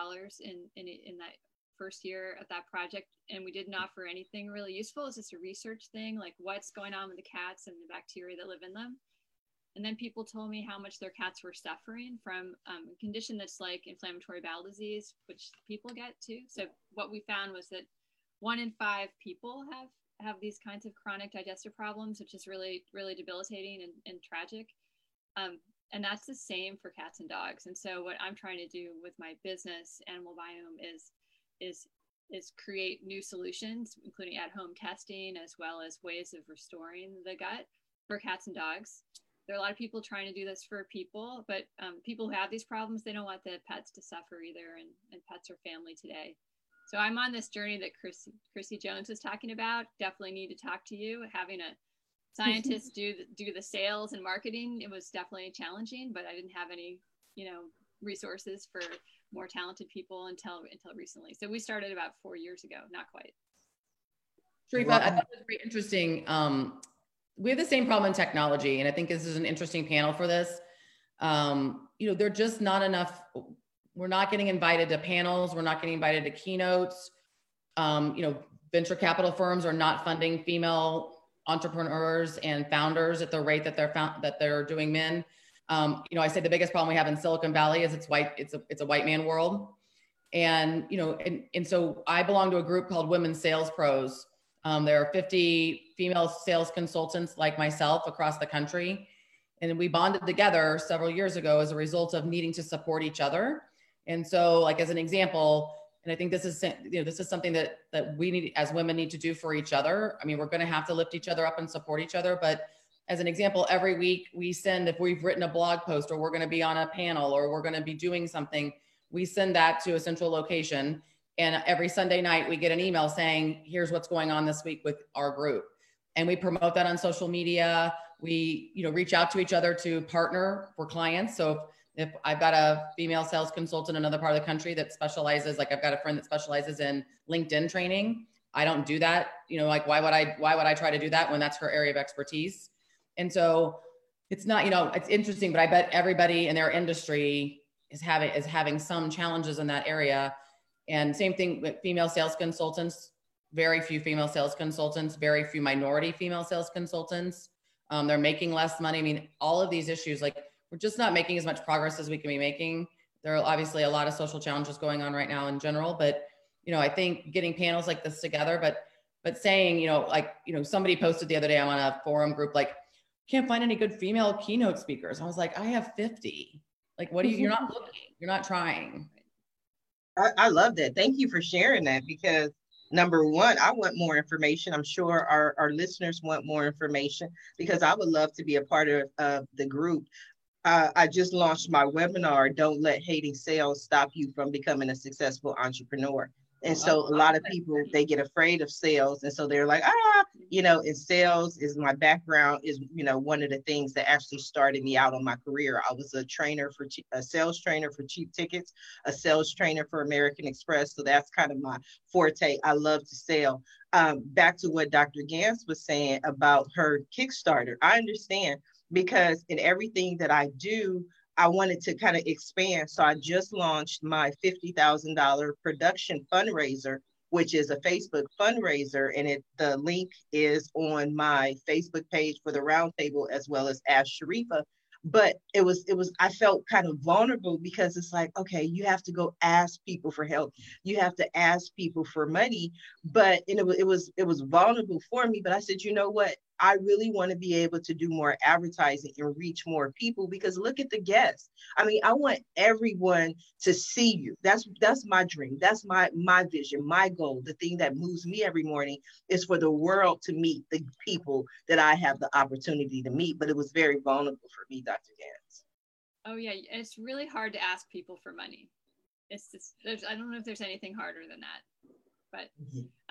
in that first year of that project, and we didn't offer anything really useful. It was just a research thing, like what's going on with the cats and the bacteria that live in them. And then people told me how much their cats were suffering from a condition that's like inflammatory bowel disease, which people get too. So what we found was that 1 in 5 people have these kinds of chronic digestive problems, which is really, really debilitating and tragic. And that's the same for cats and dogs. And so what I'm trying to do with my business, Animal Biome, is create new solutions, including at-home testing, as well as ways of restoring the gut for cats and dogs. There are a lot of people trying to do this for people, but people who have these problems, they don't want the pets to suffer either, and pets are family today. So I'm on this journey that Chrissy Jones was talking about. Definitely need to talk to you. Having a scientist do the sales and marketing, it was definitely challenging, but I didn't have any, you know, resources for more talented people until recently. So we started about 4 years ago, not quite. Sharifa, I thought it was very interesting. We have the same problem in technology, and I think this is an interesting panel for this. You know, they're just not enough. We're not getting invited to panels. We're not getting invited to keynotes. You know, venture capital firms are not funding female entrepreneurs and founders at the rate that they're doing men. You know, I say the biggest problem we have in Silicon Valley is it's a white man world. And, you know, and so I belong to a group called Women's Sales Pros. There are 50 female sales consultants like myself across the country. And we bonded together several years ago as a result of needing to support each other. And so, like, as an example, and I think this is, you know, this is something that we need, as women, need to do for each other. I mean, we're going to have to lift each other up and support each other. But as an example, every week we send, if we've written a blog post or we're going to be on a panel or we're going to be doing something, we send that to a central location. And every Sunday night we get an email saying, here's what's going on this week with our group. And we promote that on social media. We, you know, reach out to each other to partner for clients. So if I've got a female sales consultant in another part of the country that specializes, like I've got a friend that specializes in LinkedIn training, I don't do that. You know, like why would I try to do that when that's her area of expertise? And so it's not, you know, it's interesting, but I bet everybody in their industry is having some challenges in that area. And same thing with female sales consultants, very few female sales consultants, very few minority female sales consultants. They're making less money. I mean, all of these issues, like we're just not making as much progress as we can be making. There are obviously a lot of social challenges going on right now in general, but, you know, I think getting panels like this together, but saying, you know, like, you know, somebody posted the other day, I'm on a forum group, like, can't find any good female keynote speakers. I was like, I have 50. Like, what do you're not looking, you're not trying. I love that. Thank you for sharing that, because number one, I want more information. I'm sure our listeners want more information, because I would love to be a part of the group. I just launched my webinar, Don't Let Hating Sales Stop You from Becoming a Successful Entrepreneur. And so a lot of people, they get afraid of sales. And so they're like, you know, and sales is my background, is, you know, one of the things that actually started me out on my career. I was a sales trainer for Cheap Tickets, a sales trainer for American Express. So that's kind of my forte. I love to sell. Back to what Dr. Gans was saying about her Kickstarter. I understand, because in everything that I do, I wanted to kind of expand. So I just launched my $50,000 production fundraiser, which is a Facebook fundraiser. And the link is on my Facebook page for the roundtable, as well as Ask Sharifa. But I felt kind of vulnerable, because it's like, okay, you have to go ask people for help. You have to ask people for money. But it was vulnerable for me. But I said, you know what? I really want to be able to do more advertising and reach more people, because look at the guests. I mean, I want everyone to see you. That's my dream. That's my vision, my goal. The thing that moves me every morning is for the world to meet the people that I have the opportunity to meet. But it was very vulnerable for me, Dr. Gans. Oh yeah, it's really hard to ask people for money. It's just, I don't know if there's anything harder than that. But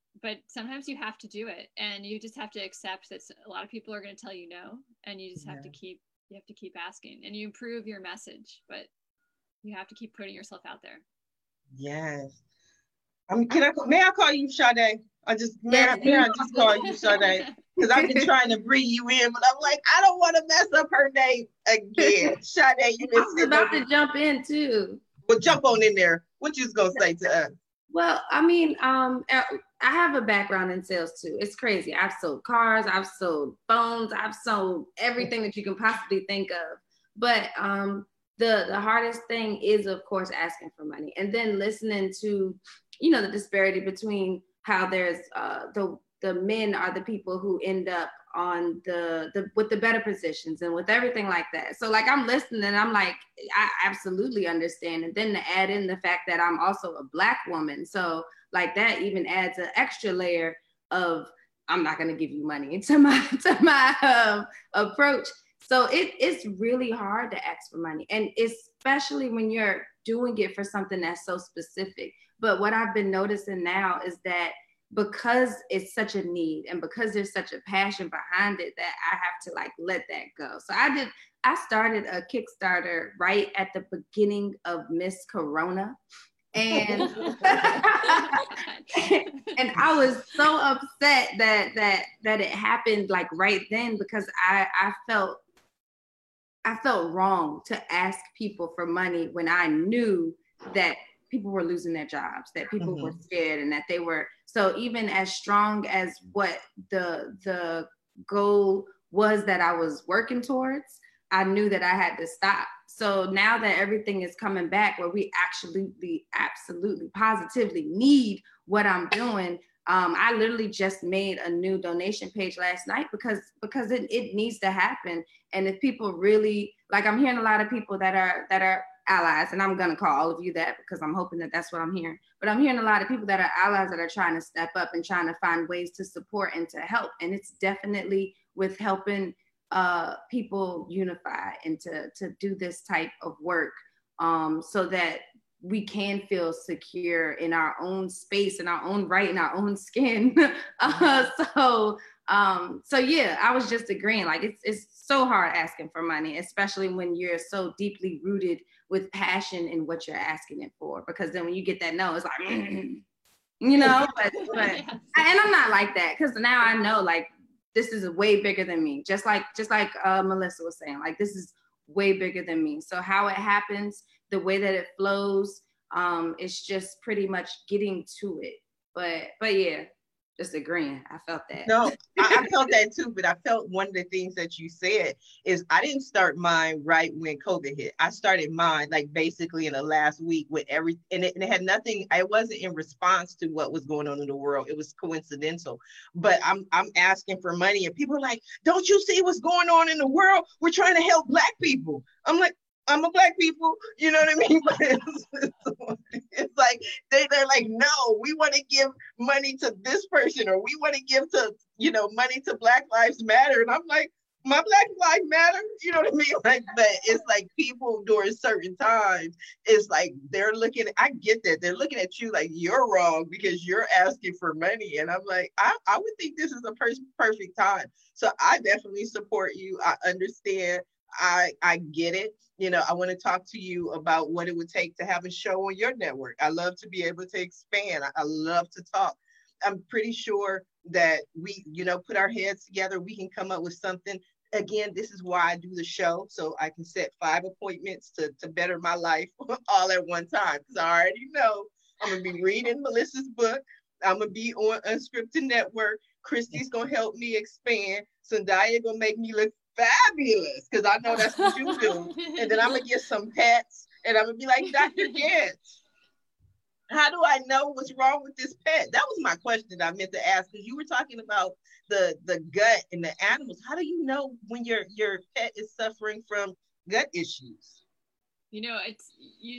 but sometimes you have to do it, and you just have to accept that a lot of people are going to tell you no, and you just have to keep asking, and you improve your message, but you have to keep putting yourself out there. Yes. May I call you Sade? I just call you Sade? Because I've been trying to bring you in, but I'm like, I don't want to mess up her name again. Sade, you been I'm about to jump in too. Well, jump on in there. What you was gonna say to us? Well, I mean, I have a background in sales too. It's crazy. I've sold cars, I've sold phones, I've sold everything that you can possibly think of. But the hardest thing is, of course, asking for money, and then listening to, you know, the disparity between how there's the men are the people who end up on the with the better positions and with everything like that. So like I'm listening and I'm like, I absolutely understand. And then to add in the fact that I'm also a Black woman, so like that even adds an extra layer of I'm not going to give you money to my approach. So it's really hard to ask for money, and especially when you're doing it for something that's so specific. But what I've been noticing now is that because it's such a need and because there's such a passion behind it, that I have to like let that go. So I started a Kickstarter right at the beginning of Miss Corona. And and I was so upset that it happened like right then, because I felt wrong to ask people for money when I knew that people were losing their jobs, that people were scared, and that they were. So even as strong as what the goal was that I was working towards, I knew that I had to stop. So now that everything is coming back, where we absolutely, positively need what I'm doing, I literally just made a new donation page last night because it needs to happen. And if people really, like, I'm hearing a lot of people that are allies, and I'm gonna call all of you that because I'm hoping that that's what I'm hearing. But I'm hearing a lot of people that are allies that are trying to step up and trying to find ways to support and to help. And it's definitely with helping people unify and to do this type of work, so that we can feel secure in our own space, in our own right, in our own skin. So yeah, I was just agreeing, like it's so hard asking for money, especially when you're so deeply rooted with passion in what you're asking it for, because then when you get that no, it's like, you know, but and I'm not like that, because now I know like this is way bigger than me. Just like Melissa was saying, like this is way bigger than me. So how it happens, the way that it flows, it's just pretty much getting to it. But yeah, just agreeing. I felt that. No, I felt that too. But I felt one of the things that you said is I didn't start mine right when COVID hit. I started mine like basically in the last week with everything, and it had nothing. I wasn't in response to what was going on in the world. It was coincidental. But I'm asking for money, and people are like, "Don't you see what's going on in the world? We're trying to help Black people." I'm like, I'm a Black people, you know what I mean? But it's like, they're like, no, we want to give money to this person, or we want to give to, you know, money to Black Lives Matter. And I'm like, my Black Lives Matter, you know what I mean? Like, but it's like people during certain times, it's like, they're looking, I get that. They're looking at you like you're wrong because you're asking for money. And I'm like, I would think this is a perfect time. So I definitely support you. I understand. I get it. You know, I want to talk to you about what it would take to have a show on your network. I love to be able to expand. I love to talk. I'm pretty sure that we, you know, put our heads together, we can come up with something. Again, this is why I do the show, so I can set 5 appointments to better my life all at one time. Because I already know I'm going to be reading Melissa's book. I'm going to be on Unscripted Network. Christy's going to help me expand. Zendaya going to make me look fabulous, because I know that's what you do. And then I'm gonna get some pets, and I'm gonna be like, Dr. Getz, how do I know what's wrong with this pet? That was my question I meant to ask, because you were talking about the gut and the animals. How do you know when your pet is suffering from gut issues? You know, it's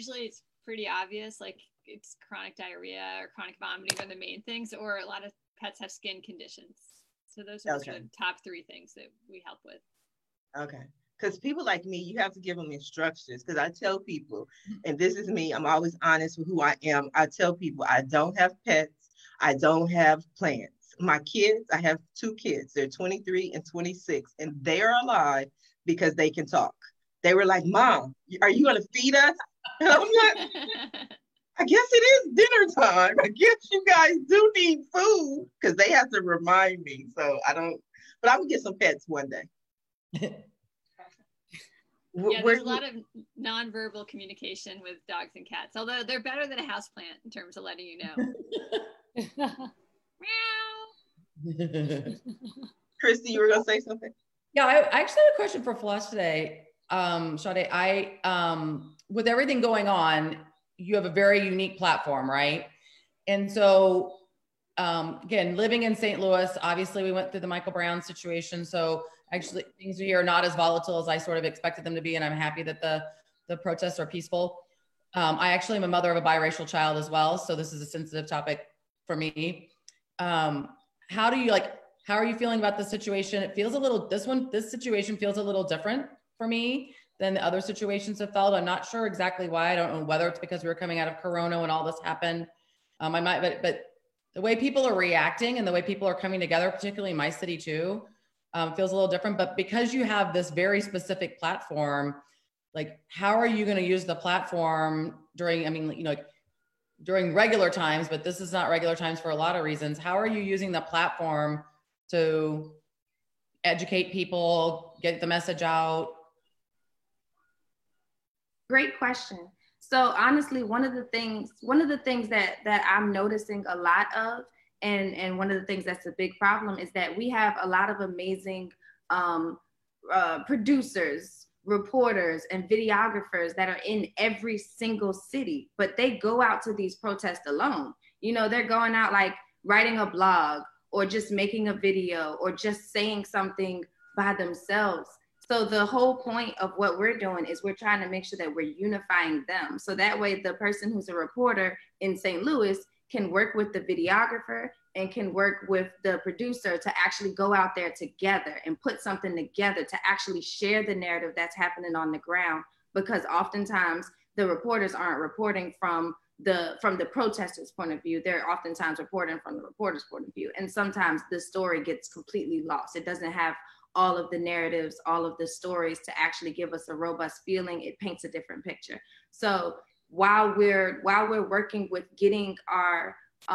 pretty obvious, like it's chronic diarrhea or chronic vomiting are the main things, or a lot of pets have skin conditions. So those are the top 3 things that we help with. Okay. Because people like me, you have to give them instructions. Because I tell people, and this is me, I'm always honest with who I am. I tell people I don't have pets. I don't have plans. My kids, I have 2 kids. They're 23 and 26, and they are alive because they can talk. They were like, Mom, are you going to feed us? And I'm like, I guess it is dinner time. I guess you guys do need food, because they have to remind me. So I don't, but I will get some pets one day. Yeah, there's a lot of nonverbal communication with dogs and cats, although they're better than a houseplant in terms of letting you know. Meow. Christy, you were going to say something? Yeah, I actually have a question for Flash today. Sade, with everything going on, you have a very unique platform, right? And so, again, living in St. Louis, obviously we went through the Michael Brown situation. So actually things here are not as volatile as I sort of expected them to be. And I'm happy that the protests are peaceful. I actually am a mother of a biracial child as well. So this is a sensitive topic for me. How are you feeling about the situation? It feels a little, this situation feels a little different for me than the other situations have felt. I'm not sure exactly why. I don't know whether it's because we were coming out of Corona when all this happened. But the way people are reacting and the way people are coming together, particularly in my city too, feels a little different. But because you have this very specific platform, like how are you going to use the platform during regular times, but this is not regular times for a lot of reasons. How are you using the platform to educate people, get the message out? Great question. So honestly, one of the things that I'm noticing a lot of, and one of the things that's a big problem, is that we have a lot of amazing producers, reporters, and videographers that are in every single city, but they go out to these protests alone. You know, they're going out like writing a blog or just making a video or just saying something by themselves. So the whole point of what we're doing is we're trying to make sure that we're unifying them. So that way the person who's a reporter in St. Louis can work with the videographer and can work with the producer to actually go out there together and put something together to actually share the narrative that's happening on the ground. Because oftentimes the reporters aren't reporting from the protesters' point of view. They're oftentimes reporting from the reporter's point of view. And sometimes the story gets completely lost. It doesn't have all of the narratives, all of the stories to actually give us a robust feeling. It paints a different picture. So while we're working with getting our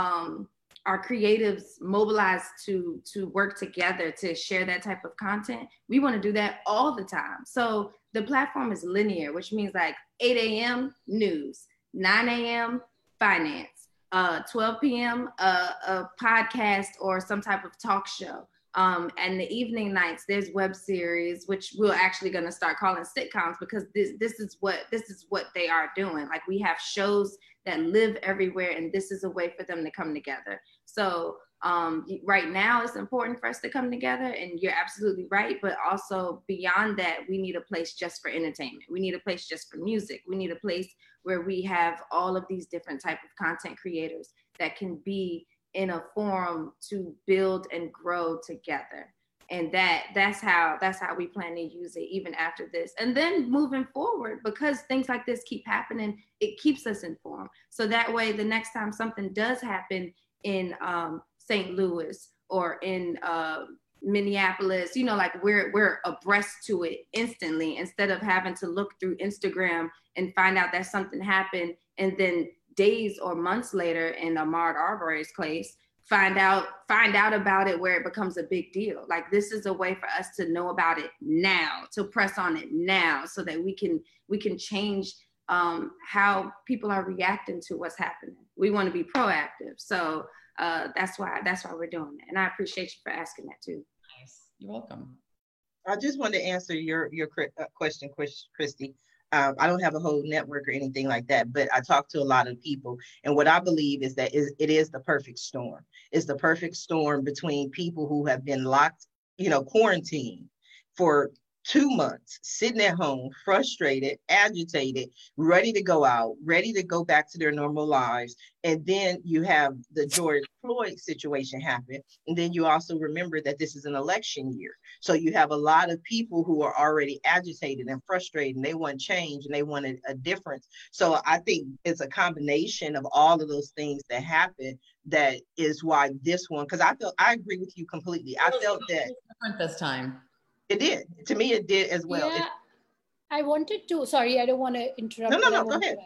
creatives mobilized to work together to share that type of content, we want to do that all the time. So the platform is linear, which means like 8 a.m. news, 9 a.m. finance, 12 p.m. a podcast or some type of talk show. And the evening nights, there's web series, which we're actually going to start calling sitcoms, because this is what they are doing. Like, we have shows that live everywhere, and this is a way for them to come together. So right now it's important for us to come together, and you're absolutely right. But also beyond that, we need a place just for entertainment. We need a place just for music. We need a place where we have all of these different type of content creators that can be in a forum to build and grow together. And that's how we plan to use it even after this. And then moving forward, because things like this keep happening, it keeps us informed. So that way, the next time something does happen in St. Louis or in Minneapolis, you know, like we're abreast to it instantly, instead of having to look through Instagram and find out that something happened, and then days or months later, in Ahmaud Arbery's case, find out about it where it becomes a big deal. Like, this is a way for us to know about it now, to press on it now, so that we can change how people are reacting to what's happening. We want to be proactive. So that's why we're doing it. And I appreciate you for asking that too. Nice. You're welcome. I just wanted to answer your question, Christy. I don't have a whole network or anything like that, but I talk to a lot of people. And what I believe is that it is the perfect storm. It's the perfect storm between people who have been locked, quarantined for 2 months sitting at home, frustrated, agitated, ready to go out, ready to go back to their normal lives. And then you have the George Floyd situation happen. And then you also remember that this is an election year. So you have a lot of people who are already agitated and frustrated, and they want change and they want a difference. So I think it's a combination of all of those things that happen that is why this one, because I agree with you completely. I felt that different this time. it did. To me, it did as well. Yeah, I wanted to, sorry, I don't want to interrupt. No, go ahead.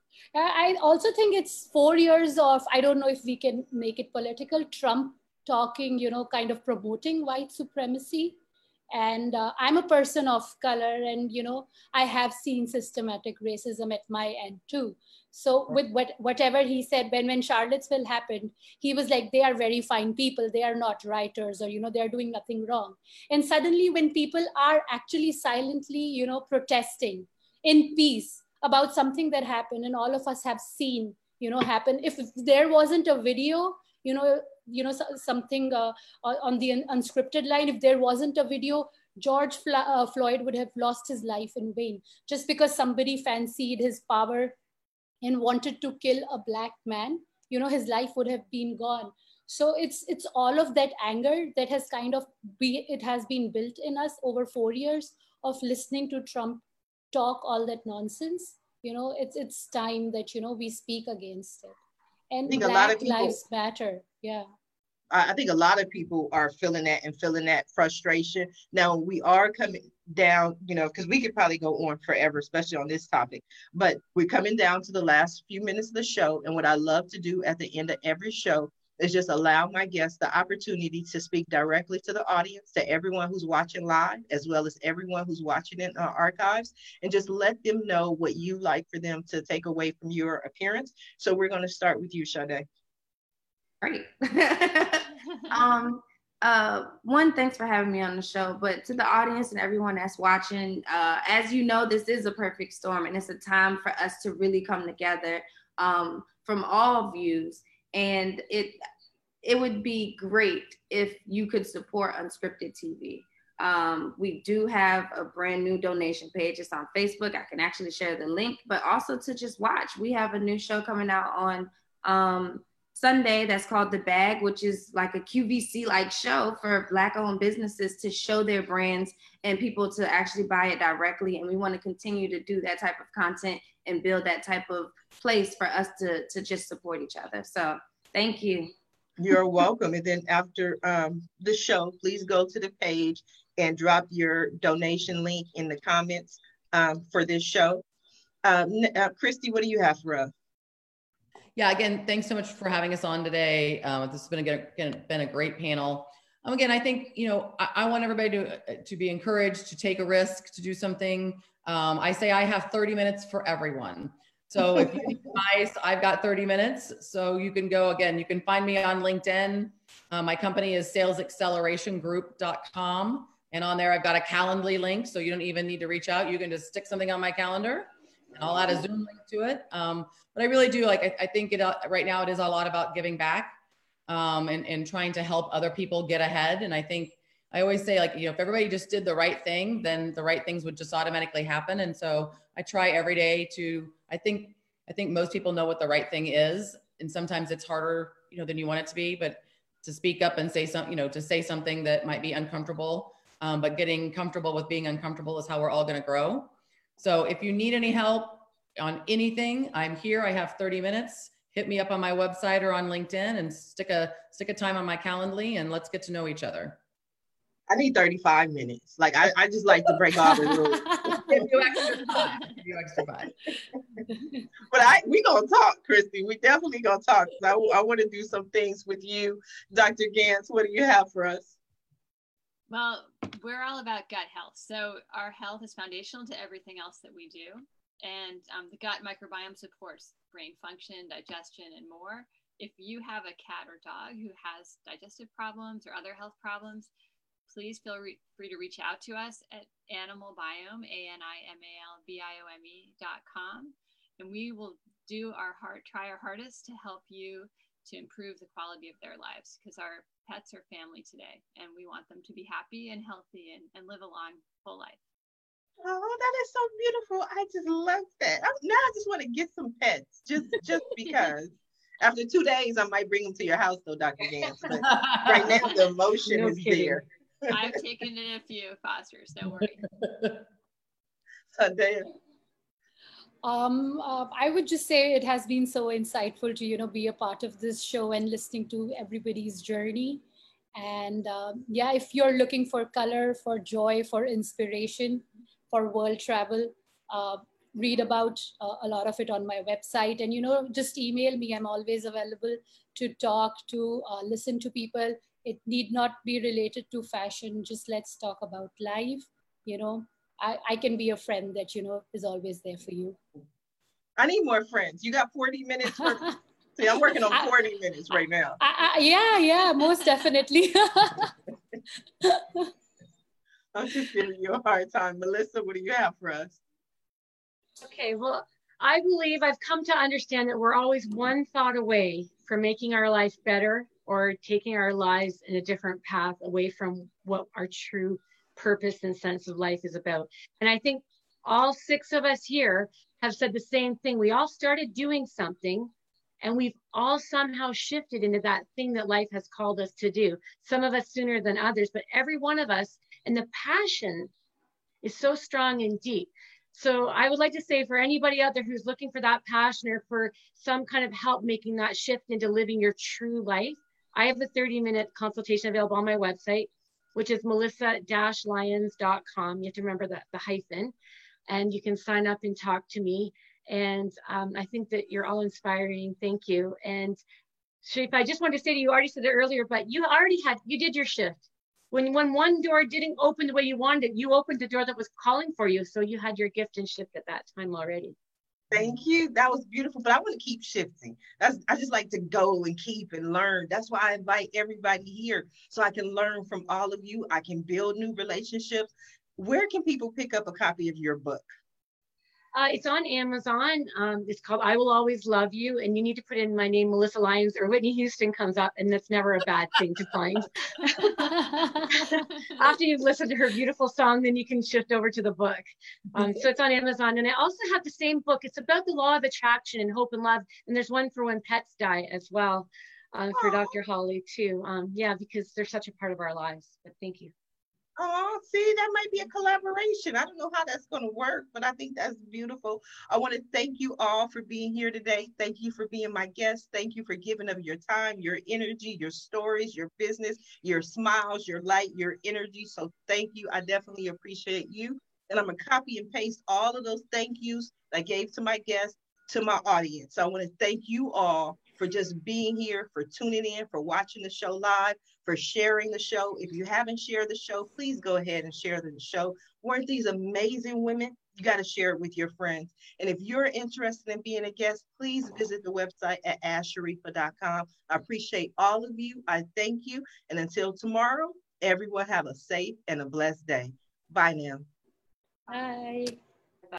I also think it's 4 years of, I don't know if we can make it political, Trump talking, kind of promoting white supremacy. And I'm a person of color, and I have seen systematic racism at my end too. So with whatever he said, when Charlottesville happened, he was like, they are very fine people, they are not writers, or they're doing nothing wrong. And suddenly when people are actually silently protesting in peace about something that happened, and all of us have seen happen, if there wasn't a video, something on the unscripted line, if there wasn't a video, George Floyd would have lost his life in vain, just because somebody fancied his power and wanted to kill a black man. His life would have been gone. So it's all of that anger that has it has been built in us over 4 years of listening to Trump talk all that nonsense. It's time that we speak against it. And Black Lives Matter. Yeah. I think a lot of people are feeling that frustration. Now we are coming down, because we could probably go on forever, especially on this topic, but we're coming down to the last few minutes of the show. And what I love to do at the end of every show is just allow my guests the opportunity to speak directly to the audience, to everyone who's watching live, as well as everyone who's watching in our archives, and just let them know what you like for them to take away from your appearance. So we're going to start with you, Sade. Great. One, thanks for having me on the show, but to the audience and everyone that's watching, as you know, this is a perfect storm, and it's a time for us to really come together from all views. And it would be great if you could support Unscripted TV. We do have a brand new donation page. It's on Facebook. I can actually share the link, but also to just watch. We have a new show coming out on Sunday that's called The Bag, which is like a QVC-like show for Black-owned businesses to show their brands and people to actually buy it directly. And we want to continue to do that type of content and build that type of place for us to just support each other. So thank you. You're welcome. And then after the show, please go to the page and drop your donation link in the comments for this show. Christy, what do you have for us? Yeah, again, thanks so much for having us on today. This has been a great panel. Again, I think, I want everybody to be encouraged to take a risk, to do something. I say I have 30 minutes for everyone. So if you need advice, I've got 30 minutes. So you can go, again, you can find me on LinkedIn. My company is salesaccelerationgroup.com. And on there, I've got a Calendly link. So you don't even need to reach out. You can just stick something on my calendar and I'll add a Zoom link to it. But I really do, I think right now it is a lot about giving back and trying to help other people get ahead. And I think I always say, if everybody just did the right thing, then the right things would just automatically happen. And so I try every day I think most people know what the right thing is. And sometimes it's harder, than you want it to be, but to speak up and say something, to say something that might be uncomfortable, but getting comfortable with being uncomfortable is how we're all going to grow. So if you need any help on anything, I'm here. I have 30 minutes. Hit me up on my website or on LinkedIn and stick a time on my Calendly and let's get to know each other. I need 35 minutes. I just like to break all the rules. Give you extra time. But we gonna talk, Christy. We definitely gonna talk. I want to do some things with you. Dr. Gans, what do you have for us? Well, we're all about gut health. So our health is foundational to everything else that we do. And the gut microbiome supports brain function, digestion, and more. If you have a cat or dog who has digestive problems or other health problems, please feel free to reach out to us at animalbiome, animalbiome.com. And we will try our hardest to help you to improve the quality of their lives, because our pets are family today and we want them to be happy and healthy and live a long, full life. Oh, that is so beautiful. I just love that. Now I just want to get some pets, just because. After 2 days, I might bring them to your house, though, Dr. Gans. But right now, the emotion No is kidding. there. I've taken in a few fosters, don't worry. So there. I would just say it has been so insightful to, be a part of this show and listening to everybody's journey. And yeah, if you're looking for color, for joy, for inspiration, for world travel, read about a lot of it on my website. And, just email me. I'm always available to talk, to listen to people. It need not be related to fashion. Just let's talk about life. I can be a friend that, is always there for you. I need more friends. You got 40 minutes for see, I'm working on 40 minutes right now. Yeah, most definitely. I'm just giving you a hard time. Melissa, what do you have for us? Okay, well, I believe I've come to understand that we're always one thought away from making our life better or taking our lives in a different path away from what our true purpose and sense of life is about. And I think all 6 of us here have said the same thing. We all started doing something and we've all somehow shifted into that thing that life has called us to do. Some of us sooner than others, but every one of us, and the passion is so strong and deep. So I would like to say for anybody out there who's looking for that passion or for some kind of help making that shift into living your true life, I have a 30-minute consultation available on my website, which is melissa-lyons.com. You have to remember the hyphen, and you can sign up and talk to me. And I think that you're all inspiring. Thank you. And Sharif, I just wanted to say to you, already said it earlier, but you did your shift. When one door didn't open the way you wanted it, you opened the door that was calling for you. So you had your gift and shift at that time already. Thank you. That was beautiful, but I want to keep shifting. I just like to go and keep and learn. That's why I invite everybody here so I can learn from all of you. I can build new relationships. Where can people pick up a copy of your book? It's on Amazon. It's called I Will Always Love You. And you need to put in my name, Melissa Lyons, or Whitney Houston comes up. And that's never a bad thing to find. After you've listened to her beautiful song, then you can shift over to the book. So it's on Amazon. And I also have the same book. It's about the law of attraction and hope and love. And there's one for when pets die as well, for Dr. Holly too. Yeah, because they're such a part of our lives. But thank you. Oh, see, that might be a collaboration. I don't know how that's going to work, but I think that's beautiful. I want to thank you all for being here today. Thank you for being my guest. Thank you for giving of your time, your energy, your stories, your business, your smiles, your light, your energy. So thank you. I definitely appreciate you. And I'm going to copy and paste all of those thank yous I gave to my guests to my audience. So I want to thank you all for just being here, for tuning in, for watching the show live, for sharing the show. If you haven't shared the show, please go ahead and share the show. Weren't these amazing women? You got to share it with your friends. And if you're interested in being a guest, please visit the website at AskSharifa.com. I appreciate all of you. I thank you. And until tomorrow, everyone have a safe and a blessed day. Bye now. Bye.